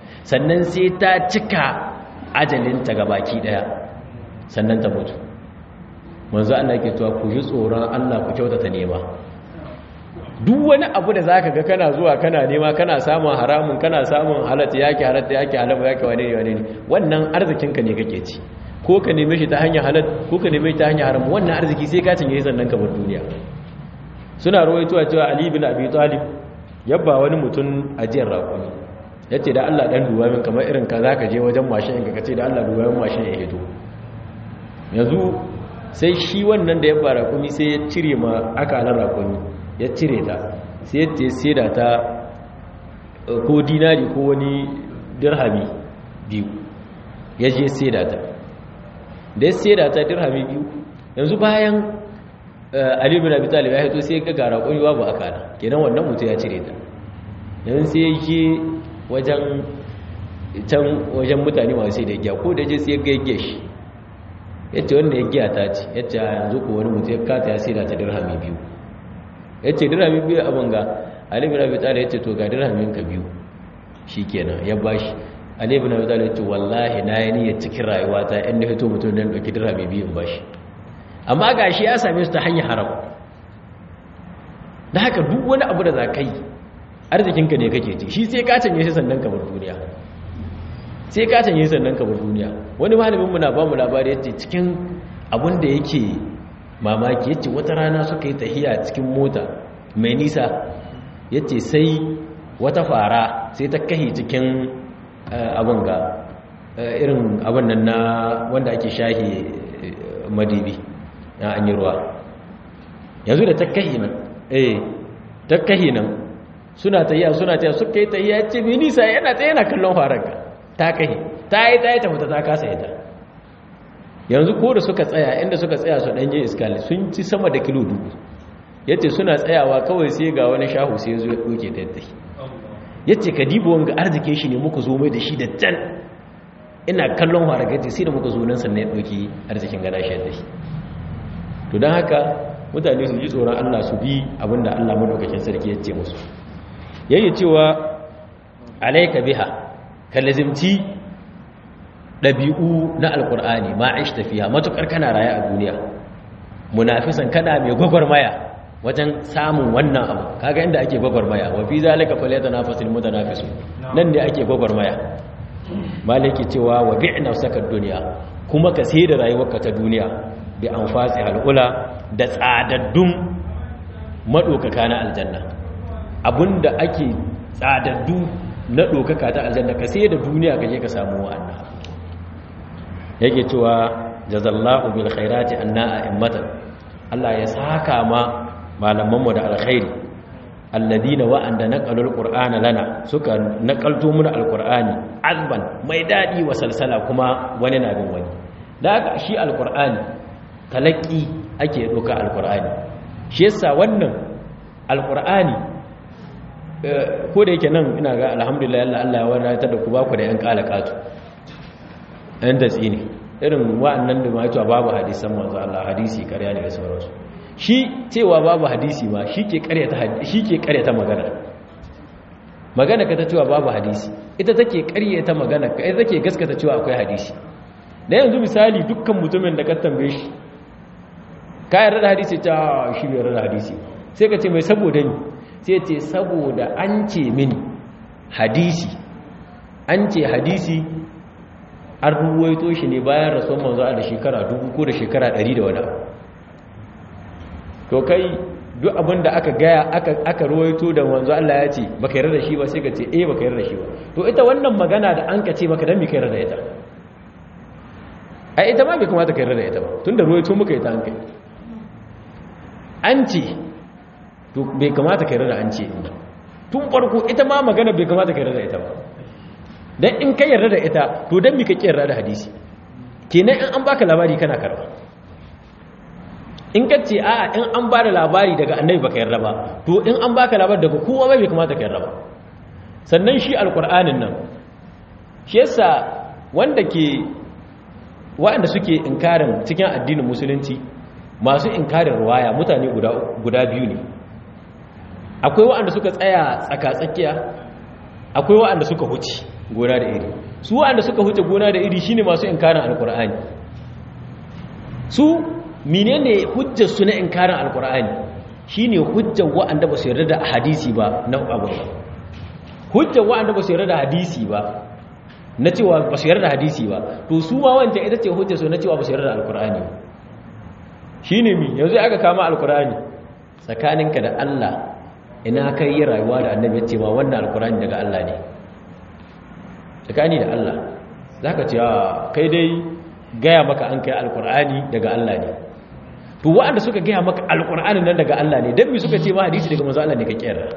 sannan sai ta cika ajalinta gabaki daya sannan ta mutu. manzo Allah yake cewa ku ji tsoron Allah ku kyautata nema. Duk wani abu da zaka ga kana zuwa kana nema kana samun haramun kana samun halatta yake halatta yake halama yake wane ne wane ne wannan arzikin ka ne kake ci, ko ka neme shi ta hanyar halal ko ka neme shi ta hanyar haram, wannan arziki sai ka cinye sannan ka bar duniya. Suna rawaitowa cewa Ali bin Abi Talib yabba wani mutum ajiyar raƙumi, yace da Allah dan duba min kamar irin ka zaka je wajen mashin ka kace da Allah duba min mashin ya hito. Yanzu sai shi wannan da yabba raƙumi sai ya cire ma akalan raƙumi, ya cire ta sai ya ce sai da ta ko dinari ko wani dirhami biyu, ya je sai da ta da ya sai da ta dirhami biyu. Yanzu bayan Ali bin Abi Talib ya hito sai ga gara ƙuni babu akala, kenan wannan mutum ya cire ta. Yanzu sai ya je wajen can wajen mutane masu sai da giya, ko da je sai ya gaggye shi ya ce wanda ya giya ta ce, ya ce yanzu ko wani mutum ya kata ya sai da ta dirhami biyu. Ya ce dirhami biyu abin ga Ali bin Abi Talib ya ce to ga dirhamin ka biyu shi kenan ya bashi. Ali bin Abi Talib ya ce wallahi na yi niyyar cikin rayuwata in na fito mutum dan dauki dirhami biyu in bashi, amma ga shi ya same su ta hanyar haram. Da haka duk wani abu da za ka yi arzikinka ne kake ci, shi sai ka canye shi sannan ka bar duniya, sai ka canye shi sannan ka bar duniya. Wani malamin mu na ba mu labari yace cikin abin da yake mamaki yace wata rana suka yi tahiya cikin mota mai nisa, yace sai wata fara sai ta kahi cikin abin ga irin abin nan na wanda ake shahi madibi na an yi ruwa. Yanzu da ta kahi nan eh ta kahi nan suna tahiya suna tahiya suka yi tahiya yace mai nisa yana ta yana kallon farar ka ta kahi ta yi ta yi ta fita ta kasa ita. Yanzu ko da suka tsaya inda suka tsaya su ɗanje iskali sun ci sama da kilo dubu. Ya ce suna tsayawa kawai sai ga wani shahu sai zo ya ɗoke ta yadda. Ya ce ka diba wanga arzikin shi ne muka zo mai da shi da can, ina kallon haragaji sai da muka zo nan sannan ya ɗoke arzikin gada shi yadda shi. To don haka mutane su ji tsoron Allah su bi abinda Allah madaukakin sarki ya ce musu. Yayi cewa alaika biha ka lazimci ɗabi'u na alƙur'ani ma aishta fiha, matuƙar kana raye a duniya, munafisan kana mai gwagwarmaya wajen samun wannan abu. Kaga inda ake gwagwarmaya, wa fi zalika falyatanafasul mutanafisun, nan ne ake gwagwarmaya. Malaki cewa wa bi'na saka duniya, kuma ka sai da rayuwarka ta duniya bi anfasi al'ula, da tsadaddun madokaka na aljanna. Abinda ake tsadaddu na dokaka ta aljanna ka sai da duniya ka je ka samu wa'annan. Yake cewa jazallahu bil khairati anna a'immatan, Allah ya saka ma malamanmu da alkhairi, alladina wa'anda naqalul qur'ana lana, suka naqalto mu alqur'ani azban mai dadi wa salsala, kuma wani na bin wani. Da haka shi alqur'ani talaki ake doka alqur'ani. Shi yasa wannan alqur'ani ko da yake nan ina ga alhamdulillah Allah Allah ya wadatar da ku ba ku da yan kalakatu ɗan datsi ne irin wa'annan da ma cewa babu hadisan manzo Allah, hadisi ƙarya ne da sauransu. Shi cewa babu hadisi ma shi ke ƙaryata shi ke ƙaryata magana magana ka ta cewa babu hadisi, ita take ƙaryata magana ka, ita take gaskata cewa akwai hadisi. Da yanzu misali dukkan mutumin da ka tambaye shi ka yarda da hadisi, ta shi bai yarda da hadisi, sai ka ce mai saboda ni, sai ce saboda an ce mini hadisi, an ce hadisi an ruwaito shi ne bayan rasuwan manzo da shekara dubu ko da shekara ɗari da wani abu. To kai duk abin da aka gaya aka aka ruwaito da manzo Allah ya ce baka yarda da shi ba, sai ka ce eh baka yarda da shi ba. To ita wannan magana da an ka ce maka dan me ka yarda da ita? Ai ita ma bai kamata ka yarda da ita ba, tunda ruwaito muka ita an kai. An ce to bai kamata ka yarda da an ce din. Tun farko ita ma magana bai kamata ka yarda da ita ba. Dan in ka yarda da ita to dan me ka yarda da hadisi? Kenan in an baka labari kana karba. In ka ce a'a in an bada labari daga annabi baka yarda ba, to in an baka labari daga kowa bai kamata ka yarda ba. Sannan shi alqur'anin nan shi yasa wanda ke waɗanda suke inkarin cikin addinin musulunci, masu inkarin ruwaya mutane guda guda biyu ne. Akwai waɗanda suka tsaya tsaka-tsakiya, akwai waɗanda suka huce. gona da iri su wanda suka huce gona da iri shine masu inkarin alqur'ani su menene hujjar su na inkarin alqur'ani shine hujjar wanda ba su yarda da hadisi ba na abu hujjar wanda ba su yarda da hadisi ba na cewa ba su yarda da hadisi ba to su ma wancan ita ce hujjar su na cewa ba su yarda da alqur'ani shine mi yanzu aka kama alqur'ani tsakaninka da Allah ina kai yi rayuwa da annabi ya ce ma wannan alqur'ani daga Allah ne tsakani da Allah zaka ce kai dai gaya maka an kai alqur'ani daga Allah ne to waɗanda suka gaya maka alqur'ani nan daga Allah ne dan me suka ce ma hadisi daga manzo Allah ne ka kiyar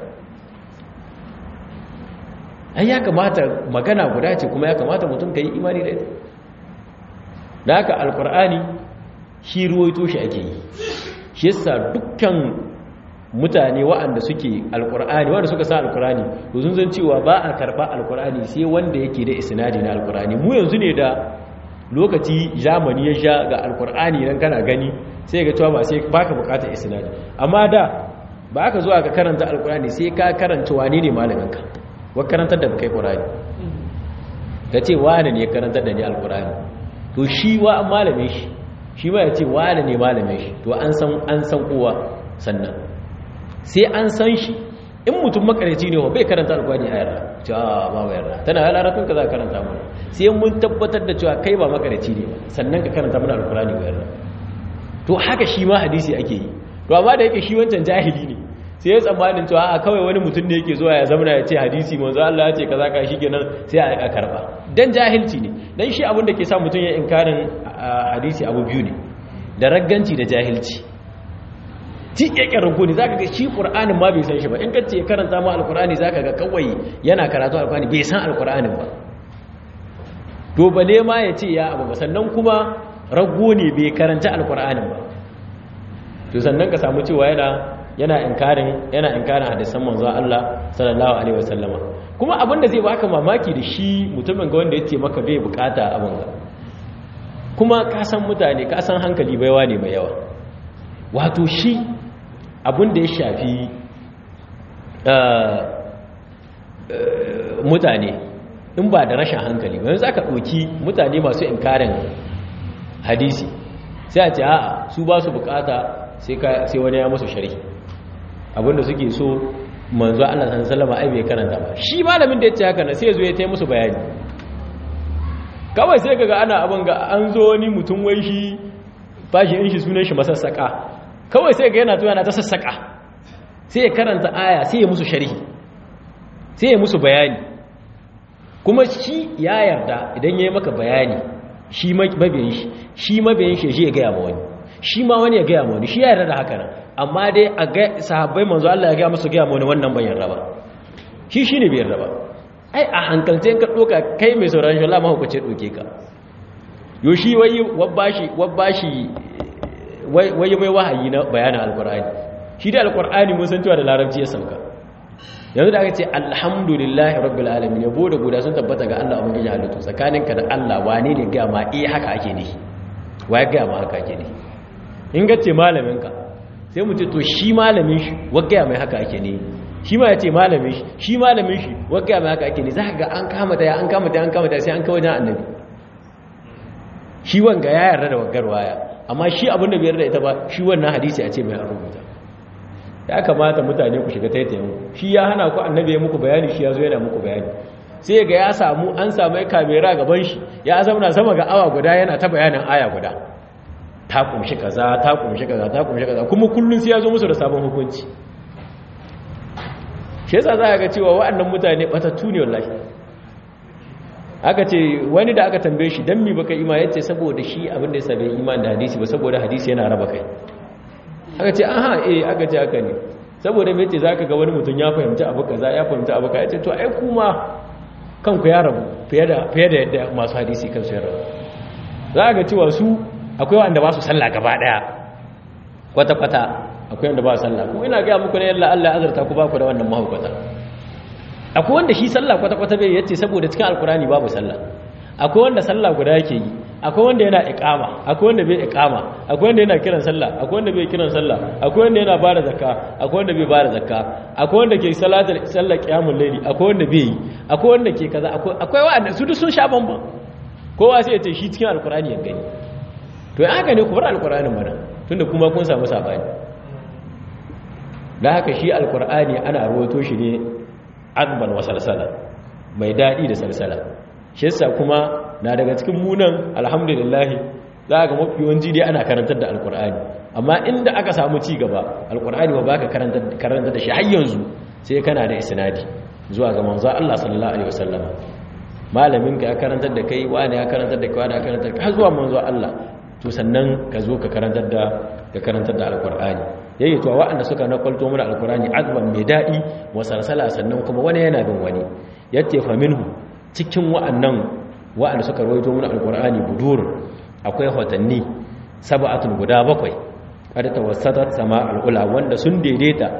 ai ya kamata magana guda ce kuma ya kamata mutum kai imani da ita da haka alqur'ani shi ruwaito shi ake yi shi yasa dukkan mutane waɗanda suke alqur'ani waɗanda suka sa alqur'ani to sun san cewa ba a karba alqur'ani sai wanda yake da isnadi na alqur'ani mu yanzu ne da lokaci zamani ya sha ga alqur'ani dan kana gani sai ga cewa ba sai baka bukatar isnadi amma da ba ka zuwa ka karanta alqur'ani sai ka karanta wane ne malaminka wa karantar da kai qur'ani kace wane ne ya karantar da ni alqur'ani to shi wa malamin shi shi ma yace wane ne malamin shi to an san an san kowa sannan sai an san shi in mutum makareci ne bai karanta alqur'ani a yarda cewa ba ba yarda tana halaratun ka za ka karanta mana sai mun tabbatar da cewa kai ba makareci ne sannan ka karanta mana alqur'ani ba yarda to haka shi ma hadisi ake yi to amma da yake shi wancan jahili ne sai ya tsammanin cewa a kawai wani mutum ne yake zuwa ya zamana ya ce hadisi manzo Allah ya ce kaza ka shi kenan sai a karba dan jahilci ne dan shi abin da ke sa mutum ya inkarin hadisi abu biyu ne da ragganci da jahilci ti yake rubu ne zaka ga shi qur'anin ma bai san shi ba in kace karanta ma alqur'ani zaka ga kawai yana karatu alqur'ani bai san alqur'anin ba to bale ma ya ce ya abu sannan kuma rago ne bai karanta alqur'anin ba to sannan ka samu cewa yana yana inkarin yana inkarin hadisan manzo Allah sallallahu alaihi wasallama kuma abinda zai baka mamaki da shi mutumin ga wanda yake maka bai bukata abin ga kuma ka san mutane ka san hankali baiwa ne mai yawa wato shi abinda ya shafi mutane in ba da rashin hankali ba yanzu aka ɗauki mutane masu inkarin hadisi sai a ce a'a su ba su bukata sai wani ya musu sharhi abinda suke so manzo Allah sallallahu alaihi bai karanta ba shi malamin da ya ce haka na sai zo ya tayi musu bayani kawai sai kaga ana abin ga an zo ni mutum wai shi bashi in shi sunan shi masassaka kawai sai ga yana tuwa na ta sassaka sai ya karanta aya sai ya musu sharhi sai ya musu bayani kuma shi ya yarda idan yayi maka bayani shi mabiyin shi shi mabiyin shi ya ga ya ma wani shi ma wani ya ga ya ma wani shi ya yarda da haka nan amma dai a ga sahabbai manzo Allah ya ga musu ga mu wannan ban yarda ba shi shine bai yarda ba ai a hankalce ka doka kai mai sauraron shi Allah ma hukunce doke ka yo shi wai wabbashi wabbashi wai wai mai wahayi na bayanin alqur'ani shi da alqur'ani mun san cewa da larabci ya sauka yanzu da aka ce alhamdulillahi rabbil alamin yabo da guda sun tabbata ga Allah ubangiji halittu tsakaninka da Allah wane ne ga ma eh haka ake ne wai ga ma haka ake ne in ga ce malaminka sai mu ce to shi malamin shi wagaya mai haka ake ne shi ma ya ce malamin shi shi malamin shi wagaya mai haka ake ne za ka ga an kama ta ya an kama ta an kama ta sai an kawo jan annabi shi wanga ya yarda da waggar waya amma shi abin da bai yarda ita ba shi wannan hadisi a ce mai rubuta ya kamata mutane ku shiga taitayen shi ya hana ku annabi ya muku bayani shi ya zo yana muku bayani sai ga ya samu an samu kamera gaban shi ya zauna sama ga awa guda yana ta bayanin aya guda ta kumshi kaza ta kumshi kaza ta kumshi kaza kuma kullun sai ya zo musu da sabon hukunci shi yasa za ga cewa waɗannan mutane batattu ne wallahi aka ce wani da aka tambaye shi dan mi baka imani yace saboda shi abin da ya sabe imani da hadisi ba saboda hadisi yana raba kai aka ce aha eh aka ce haka ne saboda me yace zaka ga wani mutum ya fahimci abu kaza ya fahimci abu kaza yace to ai kuma kanku ya rabu fiye da fiye da yadda masu hadisi kansu ya rabu za ga cewa su akwai wanda ba su sallah gaba daya kwata-kwata akwai wanda ba su sallah kuma ina gaya muku ne yalla Allah azarta ku ba ku da wannan mahaukata akwai wanda shi sallah kwata-kwata bai yace saboda cikin alkurani babu sallah akwai wanda sallah guda yake yi akwai wanda yana iqama akwai wanda bai iqama akwai wanda yana kiran sallah akwai wanda bai kiran sallah akwai wanda yana bada zakka akwai wanda bai bada zakka akwai wanda ke salatul sallar qiyamul layli akwai wanda bai yi akwai wanda ke kaza akwai akwai wanda su duk sun sha bamban kowa sai ya ce shi cikin alqur'ani ya gani to ya haka ne ku bar alqur'anin mana tunda kuma kun samu sabani da haka shi alqur'ani ana rawaito shi ne azban wa salsala mai dadi da salsala shi yasa kuma na daga cikin munan alhamdulillah za ga mafi yawanci dai ana karantar da alqur'ani amma inda aka samu ci gaba alqur'ani ba baka karantar karantar da shi har yanzu sai kana da isnadi zuwa ga manzo Allah sallallahu alaihi wasallam malamin ka ya karantar da kai wani ya karantar da kai wani ya karantar har zuwa manzo Allah to sannan ka zo ka karantar da ka karantar da alqur'ani yayi to wa'anda suka nakalto mana alqur'ani azban mai dadi wa salsala sannan kuma wani yana bin wani yace fa minhu cikin wa'annan wa'anda suka rawaito mana alqur'ani budur akwai hotanni sab'atun guda bakwai kada tawassatat sama'ul ula wanda sun daidaita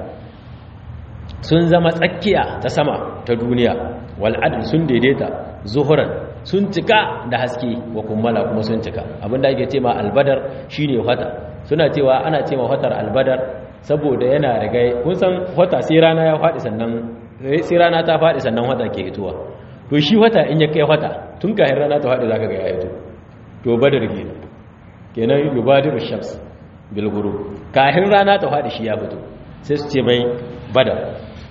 sun zama tsakiya ta sama ta duniya wal adl sun daidaita zuhuran sun cika da haske wa kummala kuma sun cika abinda ake cewa albadar shine wata suna cewa ana cewa watar albadar saboda yana riga kun san wata sai rana ya fadi sannan sai rana ta fadi sannan wata ke hituwa to shi wata in ya kai wata tun kafin rana ta fadi zaka ga ya hito to badar kenan kenan yubadiru shams bil ghurub kafin rana ta fadi shi ya fito sai su ce mai badar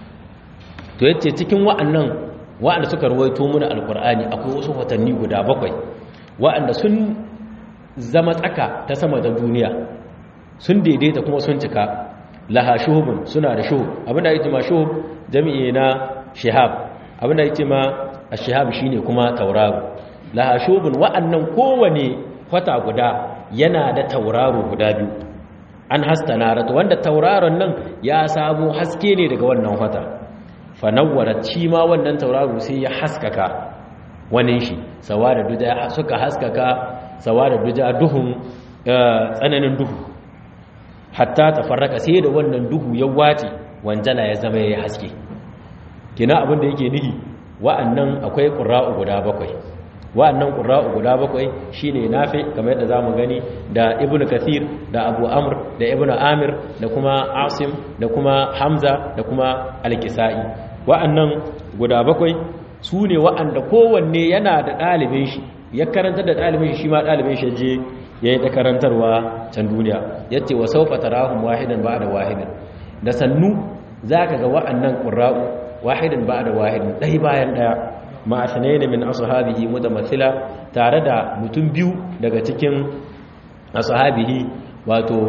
to yace cikin wa'annan wa'anda suka rawaito muna alqur'ani akwai wasu watanni guda bakwai wa'anda sun zama tsaka ta sama da duniya sun daidaita kuma sun cika laha shuhubun suna da shuhub abinda yake ma shuhub jami'i na shihab abinda yake ma ashihab shine kuma tauraro laha shuhubun wa'annan kowane wata guda yana da tauraro guda biyu an hastanarata wanda tauraron nan ya samu haske ne daga wannan wata fanawwarat shi ma wannan tauraro sai ya haskaka wani shi sawa da duja suka haskaka sawa da duja duhun tsananin duhu hatta tafarraka sai da wannan duhu ya wace wanjala ya zama ya haske kina abin da yake nihi wa'annan akwai qurra'u guda bakwai wa'annan qurra'u guda bakwai shine nafi kamar yadda zamu gani da ibnu kathir da abu amr da ibnu amir da kuma asim da kuma hamza da kuma al-kisai wa'annan guda bakwai su ne wa'anda kowanne yana da ɗalibin shi ya karanta da ɗalibin shi shi ma ɗalibin shi je ya yi ta karantarwa can duniya ya ce wa saufa tarahum wahidan ba da wahidan da sannu za ka ga wa'annan ƙura'u wahidan ba da wahidan ɗai bayan ɗaya ma'ashanai ne min ashabihi mutamathila tare da mutum biyu daga cikin ashabihi wato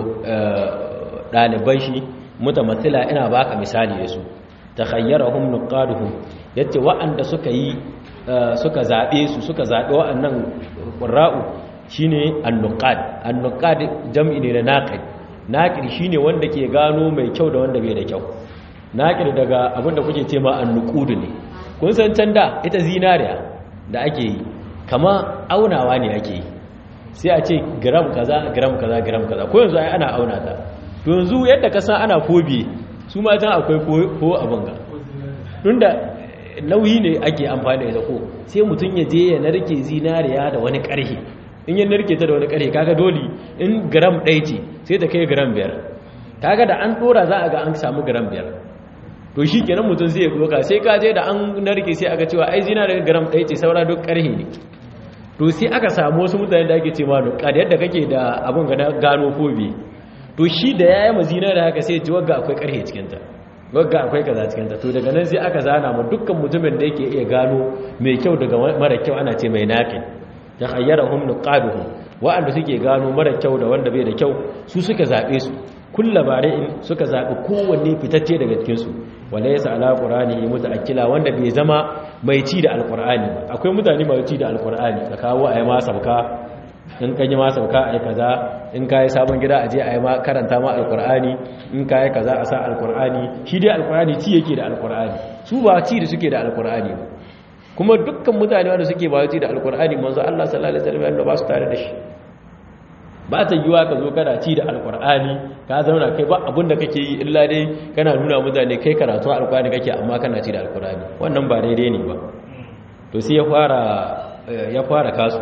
ɗalibai shi mutamathila ina baka misali da su takhayyarahum nuqaduhum yace wa'anda suka yi suka zabe su suka zabe wa'annan qurra'u shine an-nuqad an-nuqad jam'i ne na naqid naqid shine wanda ke gano mai kyau da wanda bai da kyau naqid daga abinda kuke ce ma an-nuqud ne kun san can da ita zinariya da ake yi kama aunawa ne ake yi sai a ce gram kaza gram kaza gram kaza ko yanzu ai ana auna ta to yanzu yadda ka san ana fobi su ma can akwai ko abin ga tunda nauyi ne ake amfani da ita ko sai mutum ya je ya narke zinariya da wani karhe in ya narke ta da wani karhe kaga dole in gram ɗaya ce sai ta kai gram biyar kaga da an dora za a ga an samu gram biyar to shi kenan mutum zai doka sai ka je da an narke sai aka cewa ai zinariya gram ɗaya ce saura duk karhe ne to sai aka samu wasu mutane da ake ce ma da yadda kake da abin ga gano fobi to shi da ya yi mazina da haka sai ji wagga akwai karhe cikinta wagga akwai kaza cikinta to daga nan sai aka zana ma dukkan mutumin da yake iya gano mai kyau daga mara kyau ana ce mai naqin ta khayyarahum nuqaduhum wa'anda suke gano mara kyau da wanda bai da kyau su suka zabe su kullu bari'in suka zabi kowanne fitacce daga cikin su wala yasa ala qur'ani mutaakkila wanda bai zama mai ci da alqur'ani ba akwai mutane mai ci da alqur'ani ka kawo ayi ma sabka in kan yi ma sauka a yi kaza in ka yi sabon gida a je a yi ma karanta ma alkur'ani in ka yi kaza a sa alkur'ani shi dai alkur'ani ci yake da alkur'ani su ba ci da suke da alkur'ani ba kuma dukkan mutane wanda suke ba ci da alkur'ani manzo Allah sallallahu alaihi wasallam ba su tare da shi ba ta yiwa ka zo kana ci da alkur'ani ka zauna kai ba abin da kake yi illa dai kana nuna mutane kai karatu alkur'ani kake amma kana ci da alkur'ani wannan ba daidai ne ba to sai ya fara ya fara kasu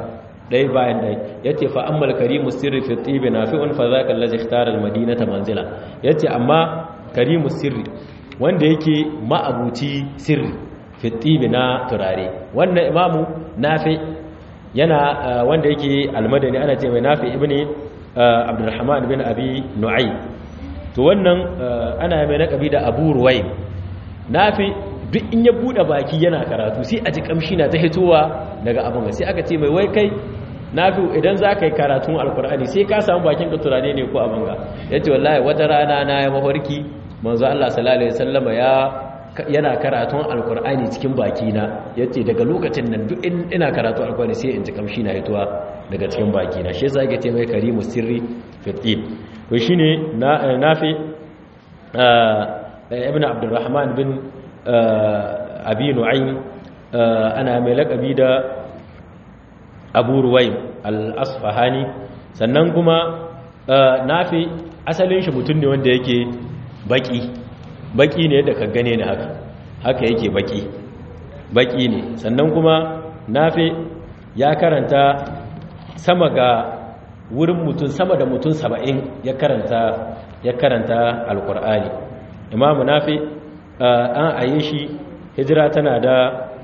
dai bayan dai yace fa ammal karimu sirri fi tibi nafi'un fa zaka allazi ikhtara almadinata manzila yace amma karimu sirri wanda yake ma'abuci sirri fi tibi na turare wannan imamu nafi yana wanda yake almadani ana ce mai nafi ibni abdurrahman bin abi nu'ay to wannan ana mai lakabi da abu ruwai nafi duk in ya bude baki yana karatu sai a ji kamshi na ta hitowa daga abin sai aka ce mai wai kai nafi idan za ka yi karatun alkur'ani sai ka samu bakin ka turare ne ko abin ga ya ce wallahi wata rana na ya mafarki manzo Allah sallallahu alaihi wasallama ya yana karatun alkur'ani cikin bakina ya ce daga lokacin nan duk ina karatu alkur'ani sai in ji kamshi na hitowa daga cikin bakina shi yasa ake ce mai karimu sirri fitil to shine nafi ibn abdurrahman bin abi nu'aym ana mai lakabi da abu ruwaym al-asfahani sannan kuma nafi asalin shi mutum ne wanda yake baki baki ne da ka gane ni haka haka yake baki baki ne sannan kuma nafi ya karanta sama ga wurin mutum sama da mutum saba'in ya karanta ya karanta alkur'ani imamu nafi an aye shi hijira tana da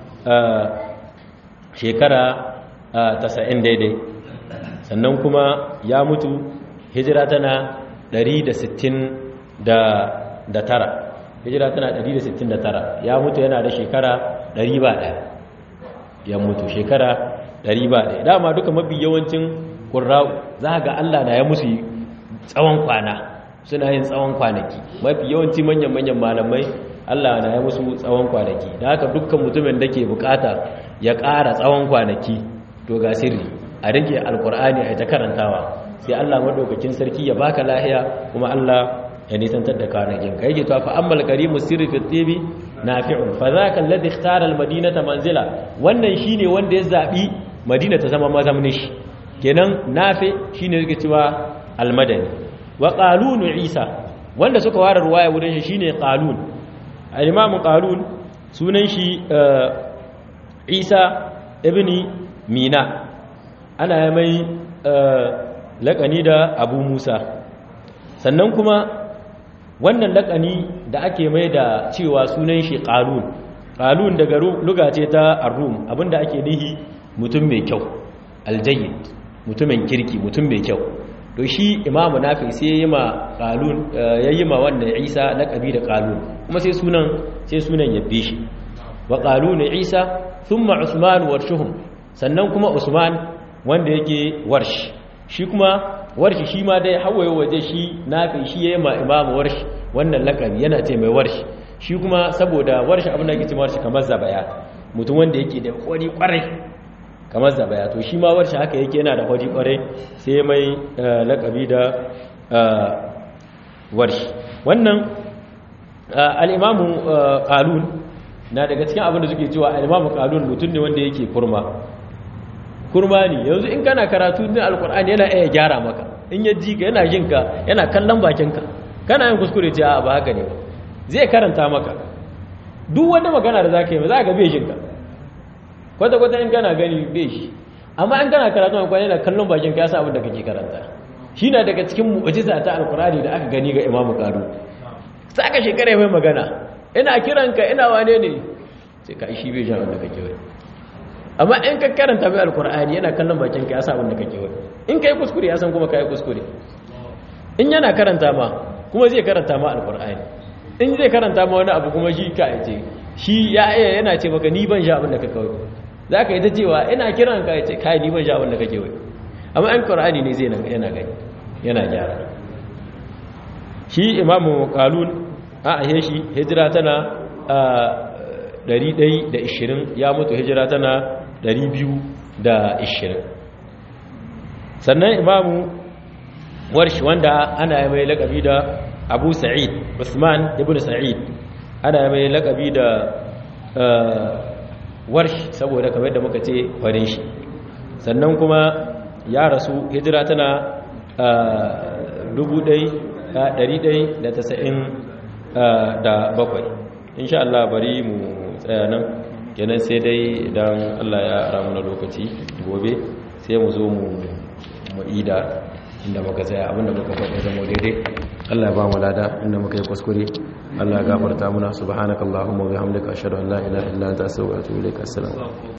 shekara tasa'in daidai sannan kuma ya mutu hijira tana ɗari da sittin da tara hijira tana ɗari da sittin da tara ya mutu yana da shekara ɗari ba ɗaya ya mutu shekara ɗari ba ɗaya dama duka mafi yawancin ƙurra'u za ga Allah na ya musu tsawon kwana suna yin tsawon kwanaki mafi yawanci manyan-manyan malamai Allah na ya musu tsawon kwanaki da haka dukkan mutumin da ke bukata ya ƙara tsawon kwanaki to ga sirri a rike alkur'ani a ta karantawa sai Allah madaukakin sarki ya baka lahiya kuma Allah ya nisantar da kwanakin ka yake to fa ammal karimu sirri fi tibi nafi'un fa zaka alladhi ikhtara almadinata manzila wannan shine wanda ya zabi madina ta zama mazamnin shi kenan nafi shine yake cewa almadani wa qalun isa wanda suka ware ruwaya wurin shi shine qalun al-imam qalun sunan shi isa ibni mina ana mai laƙani da abu musa sannan kuma wannan laƙani da ake mai da cewa sunan shi qalun qalun daga luga ce ta ar-rum abinda ake nihi mutum mai kyau aljayyid mutumin kirki mutum mai kyau to shi imamu nafi sai yayi ma qalun yayi ma wannan isa laqabi da qalun kuma sai sunan sai sunan yabbe shi wa qalun isa thumma usman warshuhum sannan kuma usman wanda yake warshi shi kuma warshi shi ma dai hawaye waje shi nafi shi yayi ma imamu warshi wannan laqabi yana ce mai warshi shi kuma saboda warshi abin da yake ce warshi kamar zabaya mutum wanda yake da kwari kwarai kamar zabaya to shi ma warshi haka yake yana da kwari kwarai sai mai laqabi da warshi wannan al-imamu qalun na daga cikin abin da suke cewa al-imamu qalun mutum ne wanda yake kurma kurma ne yanzu in kana karatu ne alqur'ani yana iya gyara maka in ya ji ka yana jin ka yana kallon bakin ka kana yin kuskure ce a ba haka ne ba zai karanta maka duk wanda magana da zaka yi za ka bai jin ka kwata kwata in kana gani bai shi amma in kana karatu alqur'ani yana kallon bakin ka ya san abin da kake karanta shi na daga cikin mu'jiza ta alqur'ani da aka gani ga imamu qalun sai aka shekara mai magana ina kiranka ina wane ne sai ka shi bai jin abin da kake wai amma in ka karanta bai alkur'ani yana kallon bakin ka ya sa abin da kake wani in kai kuskure ya san kuma kai kuskure in yana karanta ma kuma zai karanta ma alkur'ani in zai karanta ma wani abu kuma shi ka ce shi ya iya yana ce maka ni ban sha abin da kake wani za ka yi ta cewa ina kiran ka ya ce kai ni ban sha abin da kake wani amma an qur'ani ne zai yana gani yana gyara shi imamu qalun a ahe shi hijira tana ɗari ɗaya da ishirin ya mutu hijira tana ɗari biyu da ishirin sannan imamu warshi wanda ana mai lakabi da abu sa'id usman ibn sa'id ana mai lakabi da warshi saboda kamar da muka ce farin shi sannan kuma ya rasu hijira tana ɗari ɗaya da tasa'in da bakwai insha Allah bari mu tsaya nan kenan sai dai idan Allah ya ara mana lokaci gobe sai mu zo mu mu ida inda muka tsaya abinda muka faɗa zama daidai Allah ya ba mu lada inda muka yi kuskure Allah ya gafarta muna subhanakallahumma wa bihamdika ashhadu an la ilaha illa anta astaghfiruka wa atubu ilaik. Assalamu